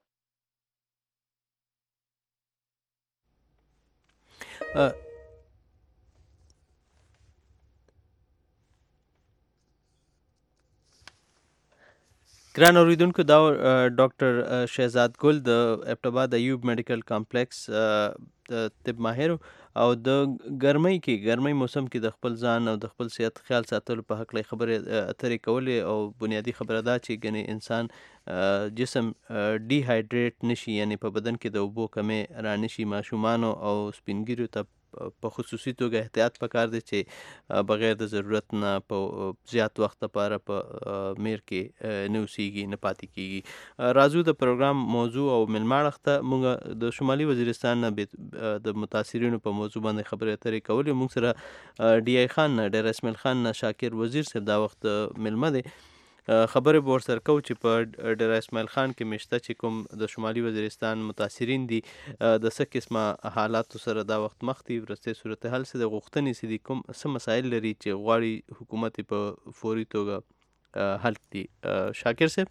ګران اوریدونکو دا ډاکټر شهزاد ګل د ابتباد ایوب میډیکل کمپلیکس د طب ماهر او د ګرمۍ کې ګرمۍ موسم کې د خپل ځان او د خپل صحت خیال ساتلو په هکله خبرې اترې کولې او بنیادی خبره دا چې ګنې انسان جسم ډیهایډریټ نشي یعنی په بدن کې د اوبو کمې رانشي. ماشومانو او سپینګیرو ته په خصوصي توګه احتیاط پکار دی چې بغیر د ضرورت نه په زیات وخت لپاره په میر کې نه اوسیږي نه پاتې کیږي. راځو د پروګرام موضوع او ملماړخ ته موږ د شمالي وزیرستان نه د متاثرینو په موضوع باندې خبرې اترې کولې. موږ سره ډي آی خان نه ډیر اسماعیل خان نه شاکر وزیر صاحب دا وخت ملمه دی. خبرې به ورسره کوو چې په ډیر اسماعیل خان کې مشته چې کوم د شمالي وزیرستان متاثرین دي د څه قسمه حالاتو سره دا وخت مخ دي وروستۍ صورتحال څه د غوښتنې څه دي کوم څه مسایل لري چې غواړي حکومت په فوري توګه حل کړي. شاکر صاحب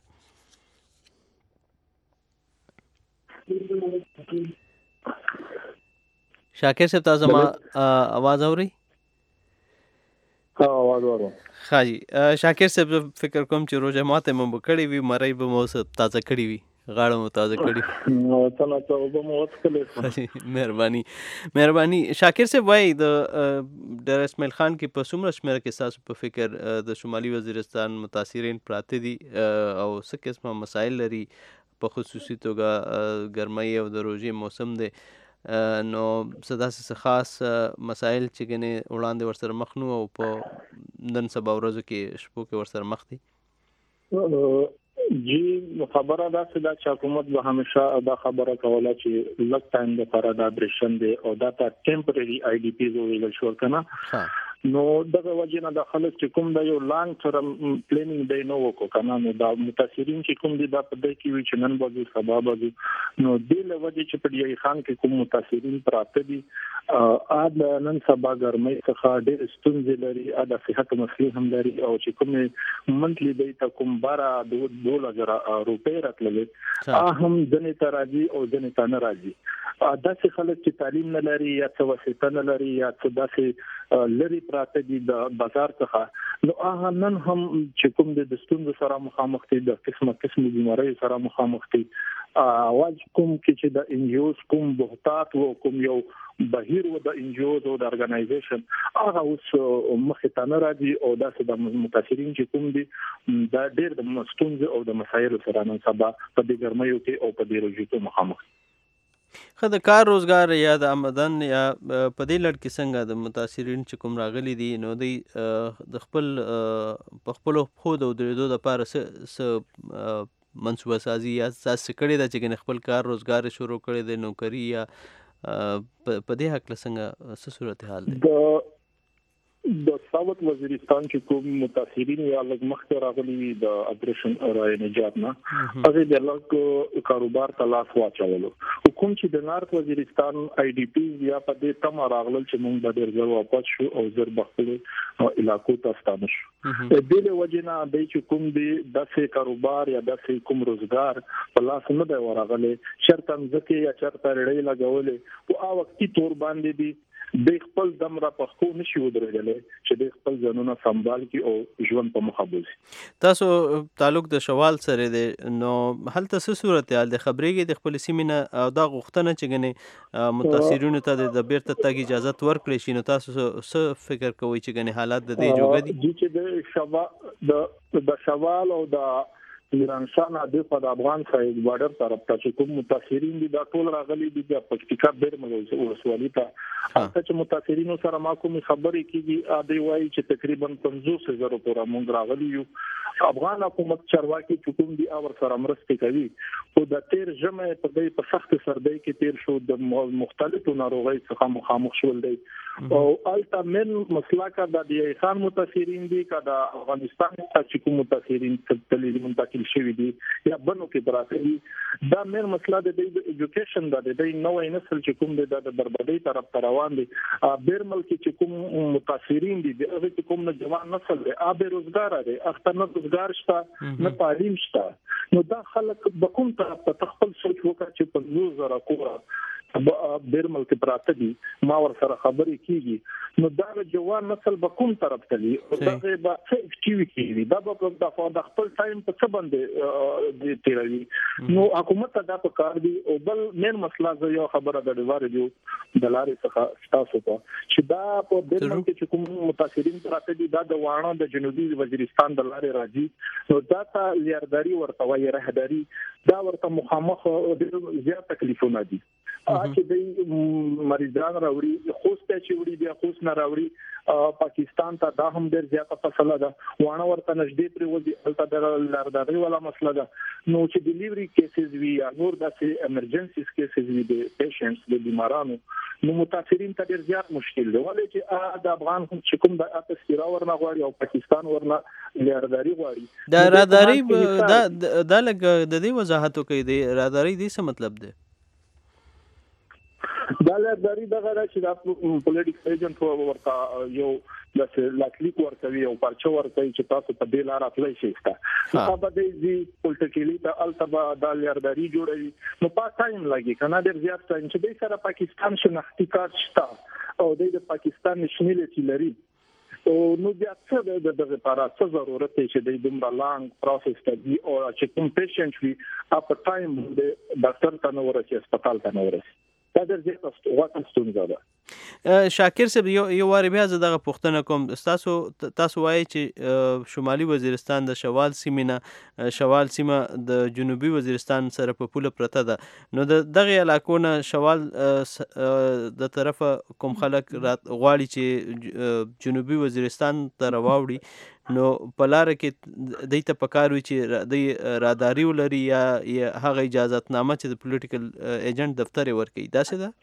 شاکر صاحب تاسو ما आवाज اوري؟ ها आवाज اورم. ښه جی شاکر صاحب فکر کوم چې روژه ماته مو کړې وي مرۍ به مو تازه کړې وي غاړه مو تازه کړې نو څنګه ته به مو وڅکلې. مهرباني مهرباني. شاکر صاحب وایي د ډیر اسماعیل خان کې په څومره شمېره کې ستاسو په فکر د شمالي وزیرستان متاثرین پراته دي او څه قسمه مسایل لري په خصوصي توګه ګرمۍ او د روژې موسم دی نو څه داسې څه خاص مسایل چې ګنې وړاندې ورسره مخ نو او په نن سبا ورځو کې شپو کې ورسره مخ دي؟ جی خبره دا چې دا چې حکومت به همیشه دا خبره کوله چې لږ ټایم لپاره دا برېښن دی او دا ته ټیمپرري آی ډي پیز ویل شو کنه. نو دغه وجه نه د خلک چې کوم د یو لانګ ټرم پلانینګ دی نو وکړو کنه نو دا متاثرین چې کوم دي دا په دې کې وی چې نن بازو سبا بازو نو د لوجه چې په دی خان کې کوم متاثرین پراته دي ا د نن سبا ګرمۍ څخه ډېر ستونزې لري ا د صحت مسلې هم لري او چې کوم منتلی دی ته کوم بارا دوه لزر روپې راتللې ا هم ځنې تراځي او ځنې تنه راځي. دا چې خلک چې تعلیم نه لري یا څه وسیله نه لري یا څه داسې لري پراته دي د بازار څخه نو هغه نن هم چې کوم د ستونزو سره مخامخ دي د قسمه قسمه بیماریو سره مخامخ دي اواز کوم کې چې د ان جی اوز کوم بهتات و کوم یو بهیر و د ان جی اوز او د ارګنایزیشن هغه اوس مخې ته نه راځي او داسې د متاثرین چې کوم دي دا ډېر د ستونزو او د مسایلو سره نن سبا په دې ګرمۍ کې او په دې روژې کې مخامخ. خو د کار روزګار یا د آمدن یا په دې لړ کې څنګه د متاثرین چې کوم راغلي دي نو دوی د خپل په خپلو پښو د ودرېدو دپاره څه منصوبه سازي یا تاسې کړې ده چې خپل کار روزګار شروع کړی دی نوکري یا په دې هکله څنګه څه صورتحال دی؟ د ساوت وزیرستان چې کوم متاثرین یا لږ مخکې راغلي د اپریشن رای نجات نه هغه د لږ کاروبار ته لاس واچولو حکومت چې د نارت وزیرستان آی ډي پی یا په دې تم راغلل چې موږ به ډېر ځل واپس شو او زر بخلو علاقو ته ستانه شو د دې وجه نه د چې کوم دی داسې کاروبار یا داسې کوم روزګار په لاس نه دی ورغلی شرط ځکه یا چرته رړۍ لګولې او هغه وختي تور باندې دي د خپل دم را پخو نشي ودرېدل چې د خپل ځانونه سمبال کی او ژوند په مخه بوزي. تاسو تعلق د شوال سره دی نو هلته څه صورتحال د خبرېږي د خپل سیمینه او دا غوښتنه چې غني متاثرینو ته د بیرته تګ اجازه ورکړي شي نو تاسو څه فکر کوئ چې غني حالات د دې جوګه دي چې د شوا د شوال او د ایران شان د په افغان سایډ بارډر طرف ته چې کوم متاثرین دي دا ټول راغلي دي د پکتیکا بیرمل ولسوالۍ ته هغه چې متاثرینو سره ما کوم خبرې کیږي ا دی وایي چې تقریبا پنځوس زره پورې مونږ راغلي یو افغان حکومت چارواکي چې کوم دي اور سره مرسته کوي او د تیر جمع په دې په سخت سردی کې تیر شو د مختلفو ناروغۍ څخه مخامخ شول دي او البته من مسلکه د دی خان متاثرین دي کدا افغانستان ته چې کوم متاثرین تللی منتقل شوی دي یا بنو کې برابرۍ دا مېر مسله د ایجوکیشن د دې نوې نسل چې کوم د بربادي طرف ته روان دي بیرمل کې چې کوم متاثرین دي د هغه چې کوم جوان نسل دی ا بیروزګار دي اخته نه روزګار شته نه تعلیم شته نو دا خلک به کوم طرف ته خپل سوچ وکړي چې په نو زره کوره بیرمل کې پراته دي ما ور سره خبرې کیږي نو دا جوان نسل به کوم طرف ته دي او دا به څه اکټیویټي دي دا به د خپل ټایم په څه باندې دي تیروي نو حکومت ته دا په کار دي او بل مین مسله زه یو خبره د ډیوار دی د لارې څخه تاسو ته چې دا په بیرمل کې چې کوم متاثرین پراته دي دا د وانه د جنوبي وزیرستان د لارې راځي نو دا ته لیارداري ورته وایي رهداري دا ورته مخامخ زیات تکلیفونه دي چې د مریضان راوړي خوست چې وړي بیا خوست نه راوړي پاکستان ته دا هم ډېر زیاته فاصله ده وانه ورته نږدې پرې وځي هلته د لارداري ولا مسله ده نو چې ډیلیوري کیسز وي یا نور داسې ایمرجنسیز کیسز وي د پیشنټس د بیمارانو نو متاثرین ته ډېر زیات مشکل دی ولې چې د افغان چې کوم د تذکره ورنه غواړي او پاکستان ورنه لارداري غواړي دا راداري دا د لګ د دې وضاحت کوي د راداري دې څه مطلب دی دا لرداري دغه چې د پولیټیکس ایجنټ ورته یو د لاکلیک ورکوي او پرچه ورکوي چې تاسو په دې لار اتلای شئ ښه هغه د دې پولیټیکلی ته التبا د لرداري جوړوي نو په ټایم لګي کنه ډېر زیات ټایم چې د سره پاکستان شناختی کارت شته او د پاکستان نشنیلیټي لري او نو بیا څه د دغه لپاره څه ضرورت دی چې د دومره لانګ پروسس کوي او چې کوم پیشنټ وي په ټایم د ډاکټر ته نه ورسي هسپتال ته نه ورسي دا درځي وخت ستونزه ده شاکر صاحب یو یو واری بیا زه دغه پوښتنه کوم تاسو تاسو وایي چې شمالي وزیرستان د شوال سیمه شوال سیمه د جنوبي وزیرستان سره په پوله پرته ده نو د دغه علاقو نه شوال د طرفه کوم خلک غواړي چې جنوبي وزیرستان ته راوړي نو په لار کې دوی ته پکار وي چې دوی راداري ولري یا هغه اجازهتنامه چې د پولیټیکل ایجنټ دفتر ورکوي داسې ده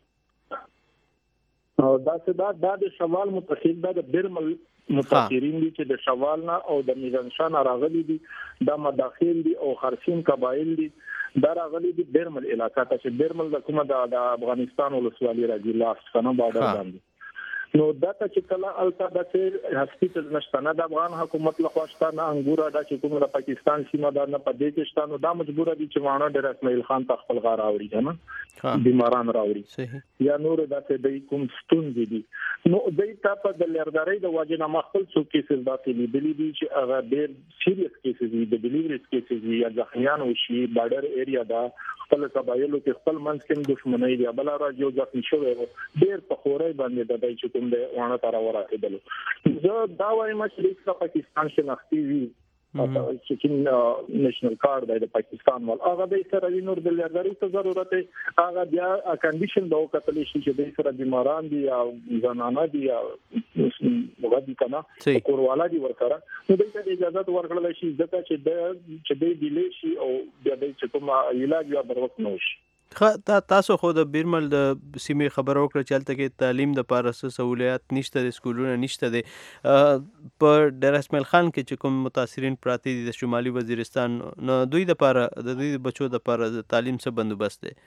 او داسې دا دا د شوال متخیل دا د بیرمل متاثرین دي چې د شوال نه او د میزانشان راغلي دي دا مداخل دي او خرسین قبایل دي دا راغلي دي بیرمل علاقہ ته چې بیرمل د کومه د افغانستان ولسوالۍ راځي لاس کنه بارډر باندې نو دا چې کله الته د هسپټل نشته نه د افغان حکومت لخوا شته نه انګور دا چې کوم د پاکستان سیمه دا نه پدې کې شته نو دا مجبور دي چې وانه ډېر اسماعیل خان ته خپل غار راوړي نه بیماران راوړي یا نور دا چې د کوم ستونزې دي نو د تا په د لرداري د واجب مخفل څو کیسز داتې لیدلې دي چې هغه ډېر سیریس کیسز دي د ډیلیوری کیسز دي یا ځخمیان وشي بارډر ایریا دا خپل قبایلو کې خپل منځ کې دښمنۍ دی بل راځي یو ځکه شوی ډېر په خوري باندې د دای چې کوم د وانه تر وراتېدل زه دا وایم چې د پاکستان شناختی وي چې کوم نېشنل کارت دی د پاکستان ول هغه د سره نور د لګري ته ضرورت هغه بیا کنډیشن دا وکړل شي چې د سره بیماران دي او زنانه دي او وګړي کنا کوروالا دي ورکړه نو د اجازه ورکړل شي ځکه چې د چې د ډیلی شي او بیا د چې کوم علاج یا بر وخت نه شي. خا تاسو خو د بیرمل د سیمې خبر وکړه چې هلته کې تعلیم د پاره سہولیات نشته د سکولونو نشته دي په ډیر اسماعیل خان کې چې کوم متاثرین پراته دي د شمالي وزیرستان نو دوی د پاره د دوی بچو د پاره د تعلیم څه بندوبست دی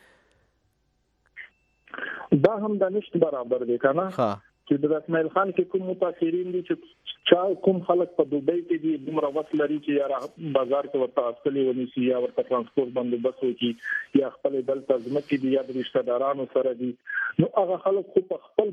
دا هم د نشته برابر دی کنه ها چې د اسماعیل خان کې کوم متاثرین دي چې چا کوم خلک په دوبۍ کې دي دومره وخت لري چې یا بازار کې ورته اصلي ونیسي یا ورته ترانسپورت بندوبست وکړي یا خپل دلته ځمکې دي یا د رشتہ دارانو سره دي نو هغه خلک خو په خپل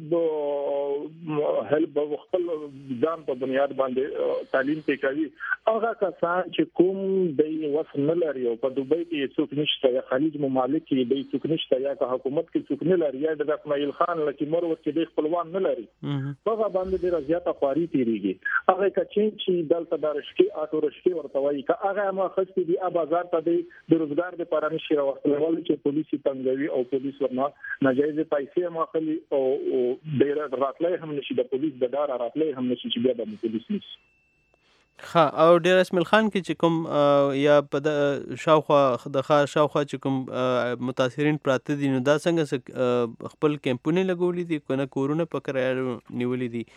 هلپ او خپل ځان په بنیاد باندې تعلیم پې کوي هغه کسان چې کوم د وس نه لري او په دوبۍ کې څوک نشته یا خلیج ممالک کې د څوک نشته یا حکومت کې څوک نه لري یا د اسماعیل خان لکه مر ورته د خپلوان نه لري هغه باندې ډیره زیاته خواري تیریږي هغه کچین چې دلته دارشکي اټو رشکي ورته وایي که هغه ما خسته دي ا بازار ته د روزګار د پرانه شي راوړل چې پولیسي تنګوي او پولیس ورنه ناجایز پیسې ماخلي او ډیر راتلې هم نشي د پولیس د دار راتلې هم نشي چې بیا د پولیس نشي ها او ډیر اسماعیل خان کې چې کوم یا په شاوخوا د خا شاوخوا چې کوم متاثرین پراته دي نو دا څنګه خپل کیمپونه لګولې دي کنه کورونه پکړایو نیولې دي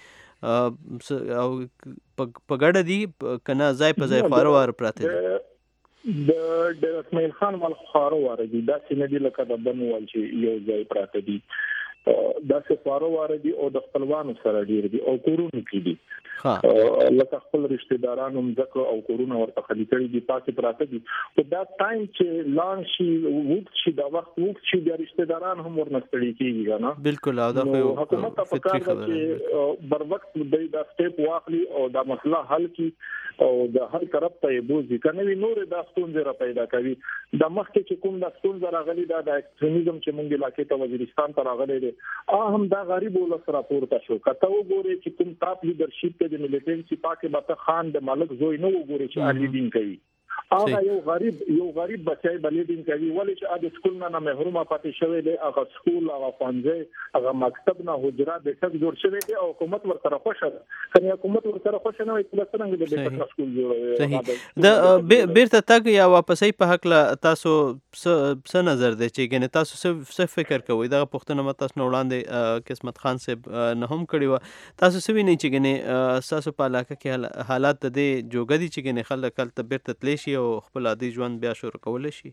او په ګډه دي کنه ځای په ځای خاروار پراته دي د د اسماعیل خان مال خاروار دي دا چې نه دي لکه د بنوال چې یو ځای پراته دي دا څه خاروار دي او د خپلوانو سره ډیر دي او کورونه کې دي ها لکه خپل رشتہ دارانو مزکه او کورونه ورته خالي کړي دي پاتې پراته دي او دا ټایم چې لانچ شي وخت شي دا وخت وخت شي د رشتہ داران هم ورنستړي کیږي نه بالکل او دا خو حکومت په کار ده چې بر وخت د دا سټیپ واخلي او دا مسله حل کړي او د هر طرف ته بوزي کنه وی نور د ستونزې را پیدا کوي د مخکې چې کوم د ستونزې راغلي دا د ایکستریمیزم چې مونږ علاقې ته وزیرستان ته راغلي دي ا هم دا غریب ولس راپورته شو کته وګوري چې کوم ټاپ لیدرشپ ته د ملیټنسي پاکه باته خان د ملک زوی نو وګوري چې علي دین کوي هغه یو غریب یو غریب بچای بلیدین کوي ولې چې د سکول نه محرومه پاتې شوی دی هغه سکول هغه ښوونځی هغه مکتب نه حجره د ټک جوړ شوی دی او حکومت ورسره خوشاله ده کني حکومت ورسره خوشاله نه وي چې څنګه د ټک سکول جوړوي د بیرته تک یا واپسې په حق له تاسو څه نظر دی چې ګنې تاسو څه فکر کوئ دا پښتنه مت تاسو وړاندې قسمت خان صاحب نه هم کړی و تاسو څه وینئ چې ګنې تاسو په علاقه کې حالات د جوګه دي چې ګنې خلک کله بیرته تلی شي او خپل عادي ژوند بیا شروع کول شي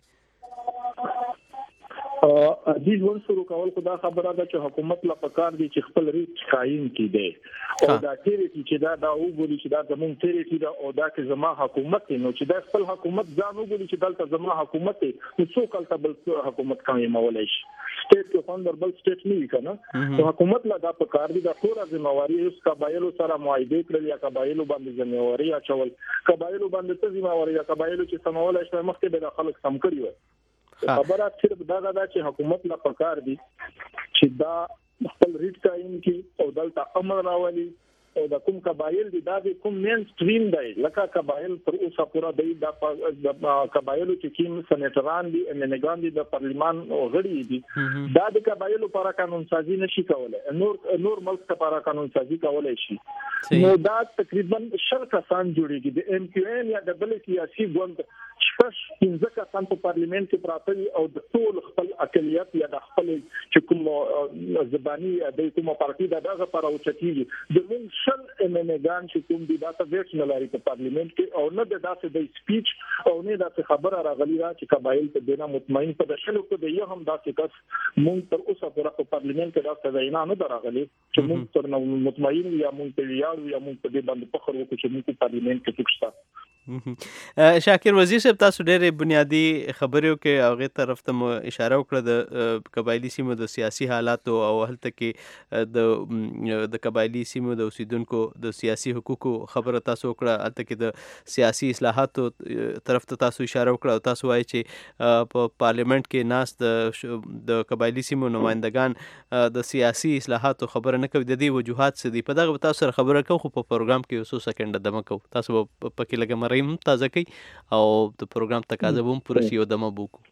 عادي ژوند شروع کول خدا خبره ده چې حکومت لا پکار دي چې خپل ریټ قائم کړي او دا ټریټي چې دا دا وګوري چې دا زمون ټریټي دا او دا چې زما حکومت نو چې دا خپل حکومت ځان وګوري چې دلته زما حکومت نو څوک کله بل حکومت کوي مولای شي سټیټ کې فاندر بل سټیټ نه کنه نو حکومت لا دا پکار دي دا ټول ځمواري اوس قبایلو سره معاهده کړل یا قبایلو باندې ځمواري اچول قبایلو باندې څه ځمواري یا قبایلو چې سمول شي مخکې به خلک سم کړی و خبره صرف دا دا چې حکومت لا پکار دي چې دا خپل ریټ قائم کړي او دلته امر راولي او د کوم قبایل دي دا د کوم مین سټریم دی لکه قبایل تر اوسه پورا دی د قبایلو چې کوم سېنیټران دي امنګان دي د پارلیمان غړي دي دا د قبایلو لپاره قانون سازي نشي کولای نور نور ملک لپاره قانون سازي کولای شي نو دا تقریبا شل کسان جوړيږي د ام کیو ام یا د بل سیاسي ګوند شپږ پنځه کسان په پارلیمنت کې پراته دي او د ټول خپل اقلیت یا د خپل چې کوم زبانی د کومه پارټي دغه لپاره اوچتيږي د موږ شل امنګان چې کوم دي دا ته ویټ نه لري په پارلیمنت کې او نه د داسې د سپیچ او نه داسې خبره راغلی را چې قبایل ته دینا مطمئن په دشلو کې د یو هم داسې کس مونږ تر اوسه پورې په پارلیمنت کې داسې وینا نه دراغلي چې مونږ تر نو مطمئن یا مونږ ته ویاړو یا مونږ په دې باندې فخر وکړو چې مونږ په پارلیمنت کې تکشته شاکر وزیر صاحب تاسو ډېرې بنیادی خبرې وکړې هغې طرف ته مو اشاره وکړه د قبایلي سیمو د سیاسي حالاتو او هلته کې د د قبایلي سیمو د اوسیدونکو د سیاسي حقوقو خبره تاسو وکړه هلته کې د سیاسي اصلاحاتو طرف ته تاسو اشاره وکړه او تاسو وایي چې په پارلیمنت کې ناست د د قبایلي سیمو نمایندګان د سیاسي اصلاحاتو خبره نه کوي د دې وجوهات څه دي په دغه تاسو سره خبره کوو خو په پروګرام کې یو څو سکنډه دمه کوو تاسو په کې لږه خبرې هم تازه کوي او د پروګرام تقاضا به هم پوره شي. یو دمه به وکړو.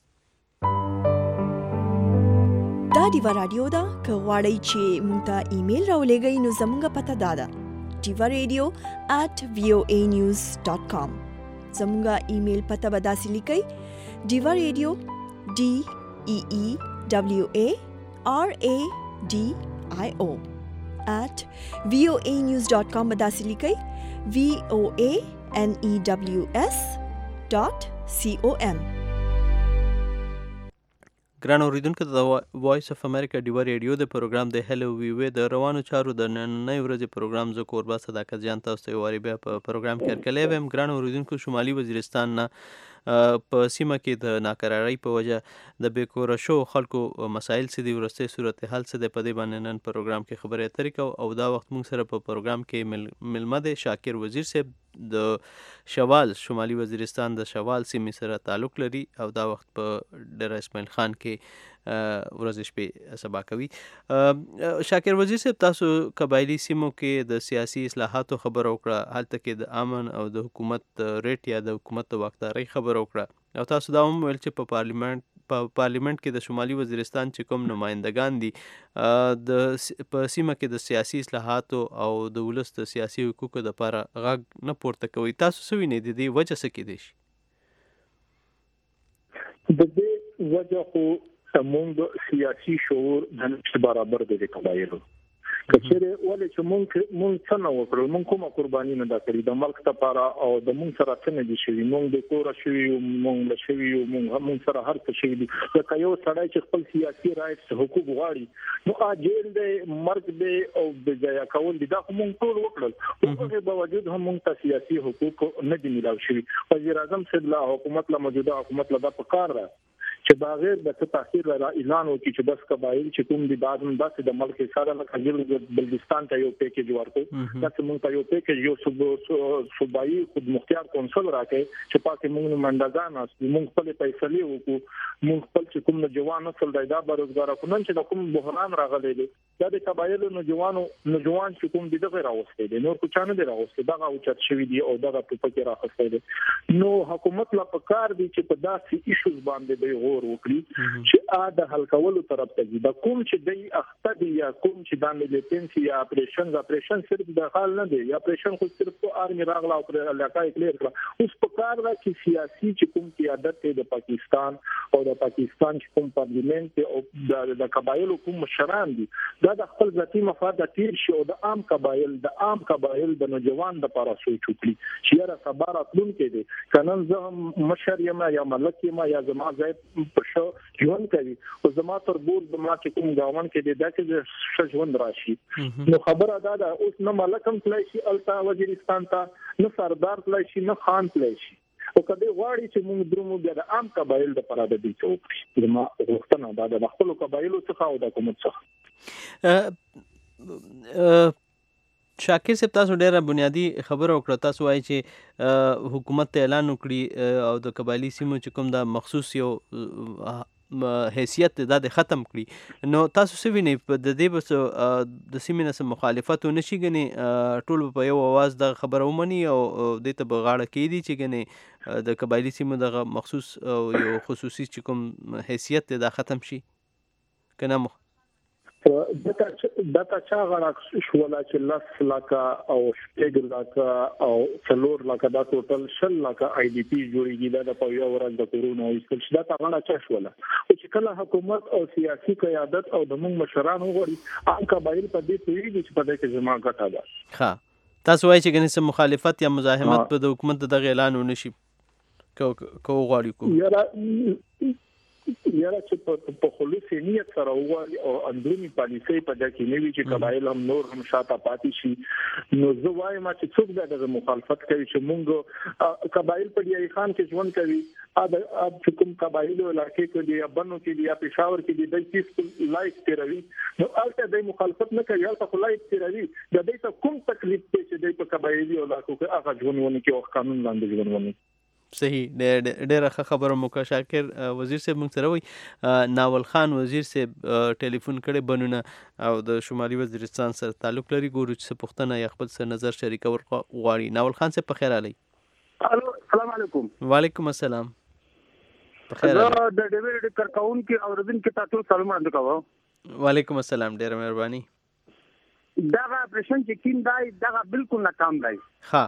دا ډیوا رادیو ده. که غواړئ چې موږ ته ایمیل راولېږئ نو زموږ پته دا ده ډیوا رادیو at voa news dot com. زموږ ایمیل پته به داسې لیکئ ډیوا رادیو ډي ای ای ډبلیو ای آر ای ډي آی او at voa news dot com به داسې لیکئ v o a n e w s dot com. ګران اوریدونکو د وایس اف امریکا ډیوا ریډیو د پروګرام د هلو ویوې د روانو چارو د نننۍ ورځې پروګرام زه کوربه صداقت جان تاسو ته یو وارې بیا په پروګرام کې هرکلی ویم. ګران اوریدونکو شمالي وزیرستان نه په سیمه کې د ناکرارۍ په وجه د بېکوره شو خلکو مسایل څه دي، وروستی صورتحال څه دی، په دې باندې نن پروګرام کې خبرې اترې کوو. او دا وخت موږ سره په پروګرام کې ملمه دی شاکر وزیر صاحب د شوال شمالي وزیرستان د شوال سیمې سره تعلق لري او دا وخت په ډېره اسماعیل خان کې ورځ شپې سبا کوي. شاکر وزیر صاحب تاسو قبایلي سیمو کې د سیاسي اصلاحاتو خبره وکړه، هلته کې د امن او د حکومت ریټ یا د حکومت د واکدارۍ خبره وکړه او تاسو دا هم ویل چې په پارلیمنت په پارلیمنت کې د شمالي وزیرستان چې کوم نمایندګان دي د په سیمه کې د سیاسي اصلاحاتو او د ولس د سیاسي حقوقو دپاره غږ نه پورته کوي. تاسو څه وینئ د دې وجه څه کیدی شي؟ د دې وجه خو زموږ سیاسي شعور د نشي برابر دی د قبایلو. کچېره ولې چې مونږ مونږ څنګه وکړو، مونږ کومه قرباني نه دا کړې د ملک لپاره او د مونږ سره څنګه دي شوی، مونږ د کور شوی مونږ له شوی مونږ مونږ سره هر څه شوی دي. لکه یو سړی چې خپل سیاسي رایټس حقوق غواړي نو اجل دی مرګ دی او د ځای کول دي، دا مونږ ټول وکړل. هغه باوجود هم مونږ ته سیاسي حقوق نه دي ملاو شوی. وزیر اعظم صاحب له حکومت له موجوده حکومت له په کار را چې بغیر د تاخير را اعلان وکړي چې بس قبایل چې کوم دي بعد من بس د ملک سره نه کېږي بلوچستان ته یو پیکیج ورکو تاسو مونږ ته یو پیکیج یو صوبایي خود مختار کونسل راکې چې پاکه مونږ منډګان اس مونږ خپل فیصله وکړو، مونږ خپل چې کوم جوان نسل دایدا بیروزګار کوم چې د کوم بحران راغلی دی دا د قبایلو نوجوانو نوجوان چې کوم دي دغه راوستي دي نور کوم نه دی راوستي دغه او چت شوی دی او دغه په پکې راخستي دي. نو حکومت لا پکار دي چې په داسې ایشوز باندې دی وکړي چې ا د حل کولو طرف ته دي. د کوم چې د اخته دي یا کوم چې د مليټنسي یا اپریشن اپریشن صرف د حال نه دی یا اپریشن خو صرف په ارمي راغلا او پر علاقې کلیر کړه. اوس په کار را کې سیاسي چې کوم قیادت د پاکستان او د پاکستان چې کوم پارلیمنت او د قبایلو کوم مشران دي دا د خپل ذاتي مفاد د تیر شو د عام قبایل د عام قبایل د نوجوان د لپاره سوچ وکړي چې را خبره تلون کې دي کنن زه مشر یم یا ملک یم یا زما ځای په شو ژوند کوي او زما تر بور د ما چې کوم گاون کې دی دا چې ژوند راشي. نو خبره دا ده اوس نه ملکم تلای شي التا وزیرستان ته نه سردار تلای شي نه خان تلای شي او کله غواړي چې موږ درومو بیا د عام قبایل د پاره د دې څوک زما غوښتنه دا د خپل قبایلو څخه او د حکومت څخه. شاکر صاحب تاسو ډیره بنیادی خبره وکړه، تاسو وایي چې حکومت ته اعلان وکړي او د قبایلي سیمو چې کوم دا مخصوص یو حیثیت دا د ختم کړي. نو تاسو څه وینئ په د دې بس د سیمې نه مخالفت ونشي ګنې ټول په یو اواز د خبره ومني او دې ته به غاړه کېدي چې ګنې د قبایلي سیمو دغه مخصوص یو خصوصي چې کوم حیثیت دا ختم شي که نه؟ دته دته چا غواړي شولا چې لاس لاکا او شپږ لاکا او څلور لاکا دا ټوټل شل لاکا آی ډی پی جوړیږي دا په یو ورځ د کورونا او اسکل شدا ته غواړي چا شولا چې کله حکومت او سیاسي قیادت او د موږ مشران وګوري عام قبایل په دې پیږي چې په دې کې زما ګټه ده. ها تاسو وایي چې ګنې سم مخالفت یا مزاحمت په د حکومت دغه اعلان ونشي کو کو غواړي کو یاره یاره چې په خلوص نیت سره وایي او اندرونی پالیسي په دغه کې نوي چې قبایل هم نور هم شاته پاتې شي. نو زه وایم چې څوک د مخالفت کوي چې مونږ قبایل په دی خان کې ژوند کوي اب چې کوم قبایلو علاقې کې دی بنو کې دی یا پېښور کې دی د کیس لایف تیروي نو البته د مخالفت نه کوي البته خو لایف تیروي د دې ته کوم تکلیف چې د په قبایلي علاقو کې هغه ژوندونه کې او قانون لاندې ژوندونه. صحیح ډېره ښه خبره مو کړه شاکر وزیر صاحب. موږ سره وایي ناول خان وزیر صاحب ټلیفون کړی بنونه او د شمالي وزیرستان سره تعلق لري، ګورو چې څه پوښتنه یا خپل څه نظر شریکول غواړي. ناول خان صاحب په خیر راغلی. الو السلام علیکم. وعلیکم السلام. بخیر. زه د ډیویډ کارکون کې اوریدونکو ته ټول سلام وړاندې کوم. وعلیکم السلام، ډیره مهرباني. دغه اپریشن چې کیم دی دغه بالکل ناکام دی. ها.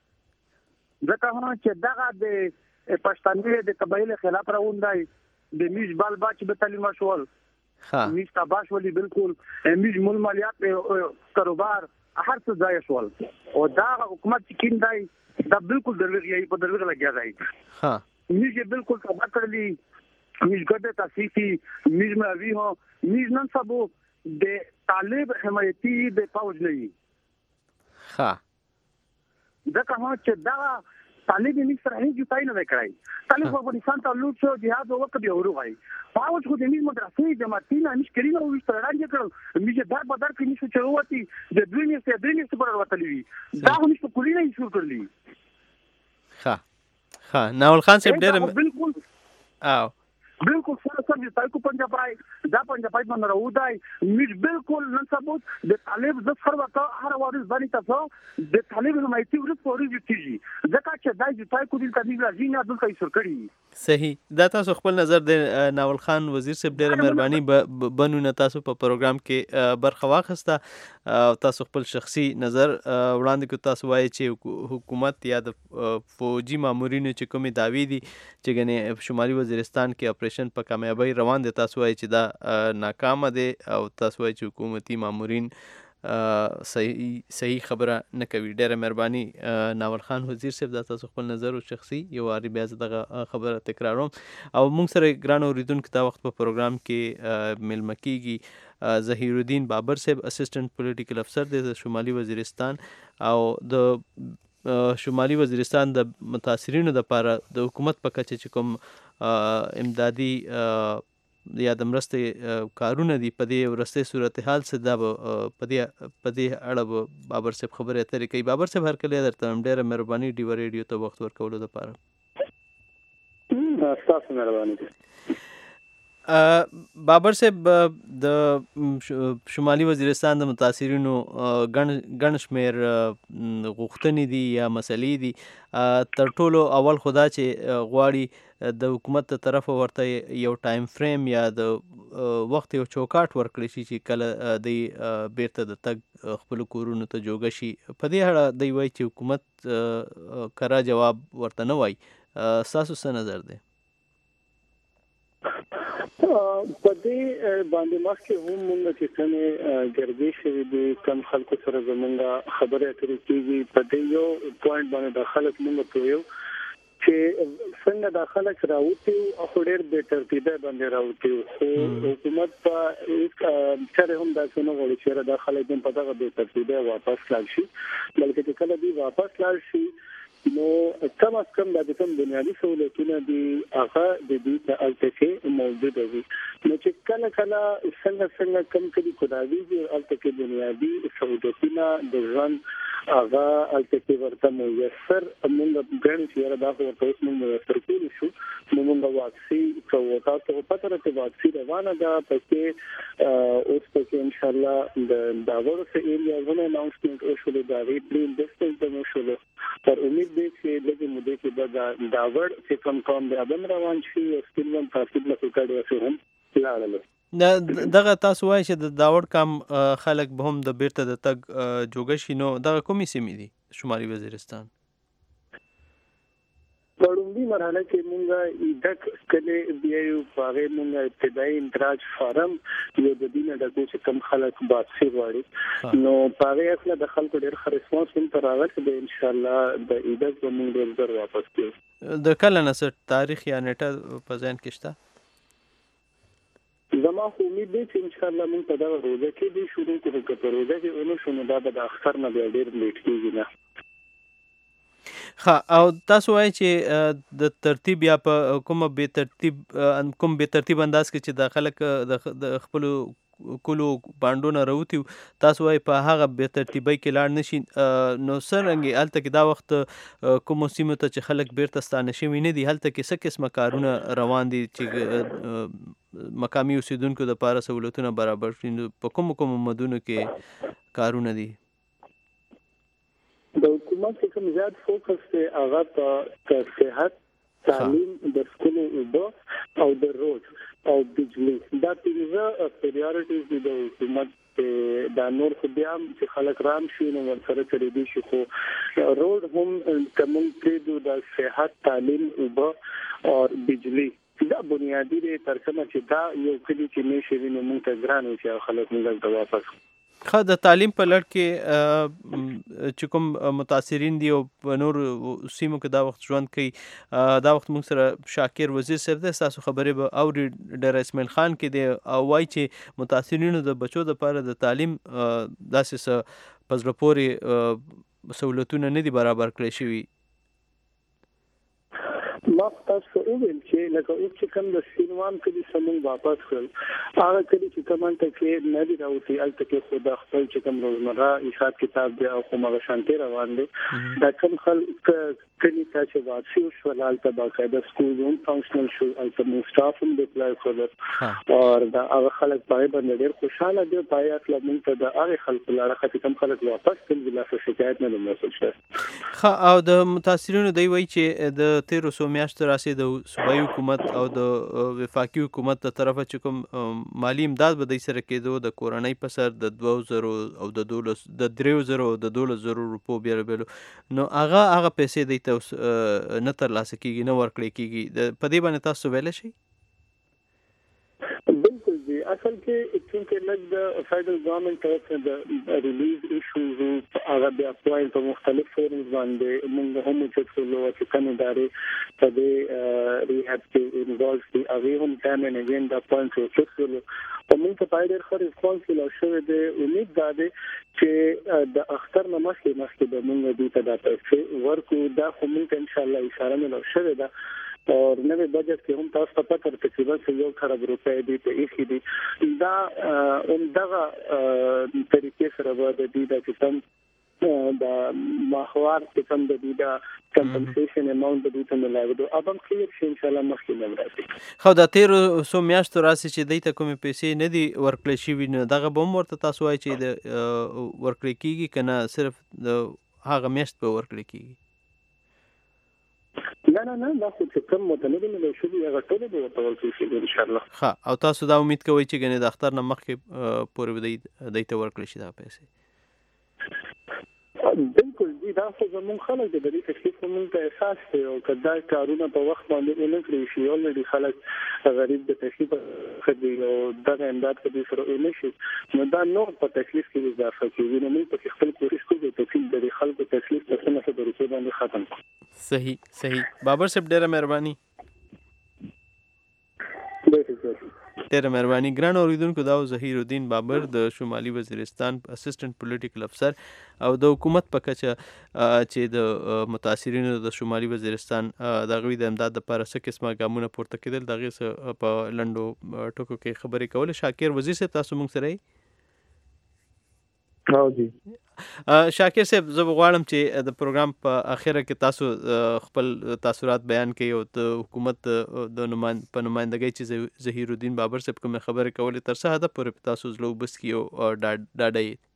ځکه چې دغه د پښتانه د قبایل خلاف روان دی، د میش بال باچ به تعلیم شول. ها. میش تباش ولی بالکل میش مول مالیات کاروبار هر څه ځای شول او دا حکومت چې کیم دی دا بالکل دروغ په دروغ لګیا دی. ها. میش بالکل تباہ کړلی، میش ګډه تاسیسی میش ماوی هو میش نن سبو د طالب حمایتي د پاوج نه وي. ها. ځکه چې دا طالب میش سره هیڅ جوړای نه کړای. طالب په افغانستان ته لوټ شو، جهاد وکړ، دی ورغی. پاوج خو د میش مدرسې جماعتینه میش کړي نو وشتل راځي کړو میش دا په در کې نشو چروتي د دوی نه سي دوی نه پر وتلې وي. دا هم په کلی نه شو کړلی. ها. ها. ناول خان صاحب ډېر بالکل او بالکل سره سره د تایکو پنجابای دا پنجابای باندې راوځي میش بالکل نن سبا د طالب د سر وکړه هر وارث باندې تاسو د طالب حمایتي ورس پورې جوړیږي ځکه چې دای د تایکو د تدریج راځي نه دلته یې سر کړی. صحیح. دا تاسو خپل نظر د ناول خان وزیر صاحب ډېر مهرباني بنونه تاسو په پروګرام کې برخه واخیسته او تاسو خپل شخصي نظر وړاندې کو. تاسو وایي چې حکومت یا د فوجي مامورینو چې کومې دعوی دي چې ګنې شمالي وزیرستان کې اپریشن په کامیابی روان دي، تاسو وایي چې دا ناکامه دی او تاسو وایي چې حکومتي مامورین صحیح صحیح خبره نه کوي. ډېره مهرباني ناول خان وزیر صاحب، دا تاسو خپل نظر او شخصي یو واري بیا زه دغه خبره تکراروم او موږ سره ګران اوریدونکو دا وخت په پروګرام کې میلمه کیږي ظهیر الدین بابر صاحب، اسسټنټ پولیټیکل افسر دی د شمالي وزیرستان او د شمالي وزیرستان د متاثرینو لپاره د حکومت په کچه چې کوم امدادي یا د مرستې کارونه دي په دې ورستۍ صورتحال څه دا به په دې په دې اړه به بابر صاحب خبرې اترې کوي. بابر صاحب هرکلی درته ډېره مهرباني ډیوه ریډیو ته وخت ورکولو لپاره. ستاسو مهرباني. بابر صاحب د شمالي وزیرستان د متاثرینو ګڼ شمېر غوښتنې دي یا مسلې دي. تر ټولو اول خدا چې غواړي د حکومت ته طرف ورته یو ټایم فریم یا د وخت یو چوکاټ ورکړي شي چې کله د بیرته د تګ خپل کورونو ته جوګه شي. په دې اړه دی وایي چې حکومت کرا جواب ورته نه وایي. ستاسو څه نظر دی؟ په دې باندې مخکې هم موږ چې څنګه ګرځي شوی د کم خلکو سره زمونږه خبره اترې کیږي. په دې یو پوینټ باندې د خلک موږ ته یو چې څنګه د خلک راوتی او ډېر به ترتیبه باندې راوتی خو حکومت په چې هم دا څنګه غوړي چې د خلک په دغه به ترتیبه واپس لاړ شي، بلکې کله دی واپس لاړ شي نو کم از کم د کوم بنیادی سہولتونه دي هغه د دې په الټکه موجود دي. نو چې کله کله څنګه څنګه کم کړي خدای دې الټکه بنیادی سہولتونه د ځان هغه الټکه ورته میسر موږ غواړو چې دا ورته موږ میسر کړو شو. نو موږ واکسي کوو تاسو په پاتره ته واکسي روانه ده پکې اوس پکې ان شاء الله د داور سه ایریا غو اناونسمنت او شول دا ری پلین ډیسټنس د شول پر امید دې چې دغه مودې کې د داور چې کوم کوم د ادم روان شي او سپینون تاسو له کوکاډو سره هم لاړل. دغه تاسو وایي چې د داور کم خلک به هم د بیرته د تګ جوګه شي. نو دغه کومې سیمې دي شمالي وزیرستان؟ په لومړي مرحله کې موږ د کله بیا یو هغه موږ ابتدایي انتراج فارم یو د دینه د کوم کم خلک باسي غواړي. نو په اصل د خلکو ډېر ښه ریسپانس هم تر راغلی دی. ان شاء الله د ایدز موږ ډېر زر واپس کیږو. د کله نه تاریخ یا نیټه په ذهن کې شته؟ زما خو امید دی چې ان شاء الله موږ په دغه روزه کې به شروع کوو. که په روزه کې ونو شو نو دا به د اختر نه بیا ډېر لیټ کېږي نه. ښه. او تاسو وایئ چې د ترتیب یا په کومه بې ترتیب کوم بې ترتیب انداز کې چې د خلک د خپلو کلو بانډونه راوتي تاسو وایئ په هغه بې ترتیبۍ کې لاړ نشي. نو څرنګه هلته کې دا وخت کومو سیمو ته چې خلک بیرته ستانه شوي نه دي هلته کې څه قسمه کارونه روان دي چې مقامي اوسیدونکو دپاره سهولتونه برابر شي؟ په کومو کومو مدونو کې کارونه دي؟ د حکومت کوم زیات فوکس دی هغه په صحت، تعلیم، د سکولو اوبه او د روډ او بجلی. دا پنځه پریارټیز دي د حکومت. دا نور خو بیا چې خلک رام شي نو ورسره کړی دي شي، خو روډ هم کوم کې د صحت، تعلیم، اوبه او بجلی دا بنیادی دي. تر څنګه چې دا یو کلی کې نشي نو موږ ته ګران وي چې خلک موږ ته واپس. خا د تعلیم په لړ کې چې کوم متاثرین دي او په نور سیمو کې دا وخت ژوند کوي، دا وخت موږ سره شاکر وزیر صاحب دی، ستاسو خبرې به اوري. ډېر اسماعیل خان کې دی او وایي چې متاثرینو د بچو دپاره د تعلیم داسې څه په زړه پورې سهولتونه نه دي برابر کړی شوي. ما تاسو وویل چې لکه اوس چې کوم د سینوان کلی سمون واپس کړل، هغه کلی چې کوم ته کې نه دی راوتی الته کې خو د خپل چې کوم روزمره حساب کتاب دی او کومه شانتي روان دي. دا کوم خلک کلی ته چې واپسی شو لالته باقاعده سکول هم فنکشنل شو، الته مو سټاف هم ډیپلای کړل او دا هغه خلک پای باندې ډېر خوشاله دي. پای اصل موږ ته د هغه خلکو لاره خاطر کوم خلک واپس کړي بلا څه شکایت نه لري شته. خا او د متاثرینو دی وایي چې د تیرو سو میاشتو راسي د صوبایي حکومت او د وفاقي حکومت تر طرفه چې کوم مالی امداد به د سره کېدو د کورنۍ په سر د دوه زره او د دولس د درې زره او د دولس زره روپو بیا بیلو نو هغه هغه پیسې دی ته نه ترلاسه کیږي، نه ورکړی کیږي. په دې باندې تاسو ویلی شئ؟ بالکل دی. اصل کې چې لږ د فیډرل ګورنمنت طرف د ریلیز ایشوز هغه بیا اپلاین په مختلف فورمز باندې موږ هم چې څلو چې کوم ادارې په دې ریهاب کې انوالو دي هغه هم ټایم ان اگین د پوینټ چې څلو په موږ ته پایډر خو ریسپانس لا شوه دی. امید ده چې د اختر نه مخکې مخکې د موږ د دې تدارک ورکو دا خو موږ ان شاء الله اشاره نه شوه ده اور نوې بجټ کې هم تاسو ته پته تقریبا یو خراب روپۍ دی ته ایخي دي. دا هم دغه طریقې سره به د دې د کتم د ماخوار کتم د دې د کمپنسیشن اماونت د دې ته ملایو دو ابم کلیپ شي ان شاء الله مخکې نه راځي. خو دا تیر سو میاشتو راسي چې دې ته کومې پیسې نه دي ورکړې شي نو دغه به هم ورته تاسو وایي چې د ورکړې کیږي کنه صرف د هغه میاشت په ورکړې کیږي؟ نه نه نه دا خو چې کوم متنوع نه شوي هغه ټول به ورته شي ان شاء الله. ښه او تاسو دا امید کوئ چې ګنې د اختر نه مخکې پورې به دې ته ورکړی شي دا پیسې؟ بالکل دي. دا خو زموږ خلک د دې تکلیف موږ ته احساس کوي او کدا کارونه په وخت باندې ونه کړی شي او لري خلک غریب د تکلیف خدي او دغه امداد کوي سره ونه شي نو دا نور په تکلیف کې اضافه کوي. نو موږ په خپل کوشش کوو چې تکلیف د خلکو تکلیف په څه نه درته باندې ختم کړو. صحیح صحیح. بابر صاحب ډیره مهرباني. ډیره مهرباني. ګران اوریدونکو دا ظهیر الدین بابر د شمالي وزیرستان اسسټنټ پولیټیکل افسر او د حکومت په کچه چې د متاثرینو د شمالي وزیرستان د غوی د امداد لپاره څه قسمه ګامونه پورته کېدل دغه په لنډو ټکو کې خبرې کول. شاکر وزیر صاحب تاسو موږ سره یې؟ او جی شاکر صاحب زه غواړم چې د پروګرام په اخره کې تاسو خپل تاثرات بیان کړئ او د حکومت د نمائند په نمائندګۍ چې ظهیر الدین بابر صاحب کوم خبرې کولې تر څه حد پورې تاسو زلو بس کیو او ډاډه یې؟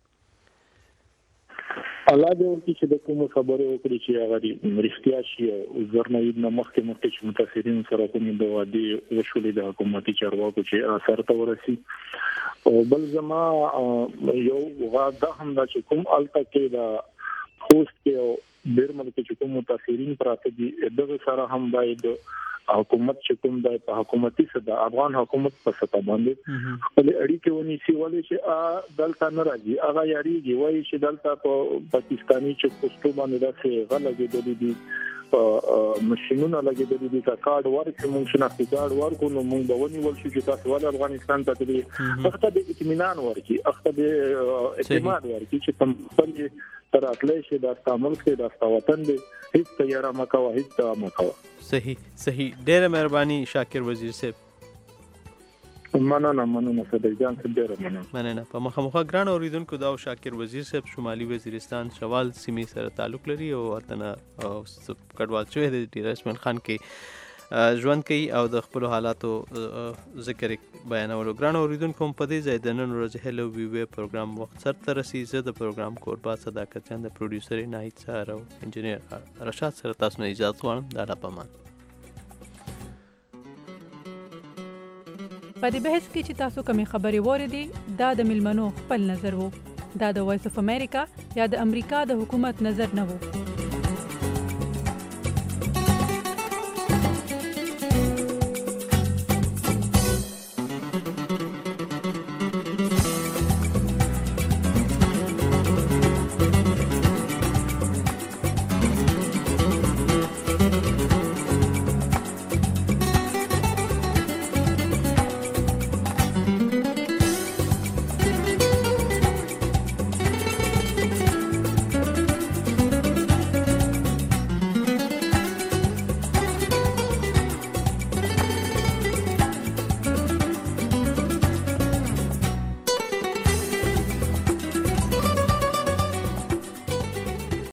الله دې ورته چې د کوم خبرو وکړي چې هغه رښتیا شي او زرنوید نه مخکې مخکې چې متاثرین سره کومې د وادي وشولې د حکومتي چارواکو چې اثر ته ورسي. او بل زما یو واده هم دا چې کوم الته کې دا خوست کې او بیرمل کې چې کوم متاثرین پراته دي دغه سره هم باید حکومت چې کوم د حکومتي صدا افغان حکومت په ستا باندې خپل اړیکې ونیسي ولې چې دلته نه راځي هغه یاريږي وایي چې دلته په پاکستاني چې پښتو باندې داسې غلګې دي ماشینونه لګېدلي دي که کارډ ورکړي موږ شناختي کارډ ورکړو نو موږ به ونیول شو چې تاسو ولې افغانستان ته تللي. هغه ته د اطمینان ورکړي هغه د اعتماد ورکړي چې کوم خپل تر راتلی شي دا ستا ملک دی دا ستا وطن دی هېڅ تیاره مه کوه هېڅ ته مه کوه. صحیح صحیح. ډېره مهرباني شاکر وزیر صاحب. مننه مننه صدیق جان صاحب ډېره مننه. مننه. په مخامخ ګران اوریدونکو دا شاکر وزیر صاحب شمالي وزیرستان شوال سیمې سره تعلق لري او وطن کډوال شوی دی ډیر اسماعیل خان کې ژوند کوي او د خپل حالاتو ذکر بیانولو. ګران اوریدونکو په دې ځای د نن ورځې هلو وی وی پروګرام وخت سر ته رسي. زه د پروګرام کوربا صداقت جان، د پروډوسر ناهید سهار او انجینیر رشاد سره تاسو نه اجازه غواړم. دا لا پمان په دې بحث کې چې تاسو کومې خبرې واورېدې دا د ملمنو خپل نظر وو. دا د وایس اف امریکا یا د امریکا د حکومت نظر نه وو.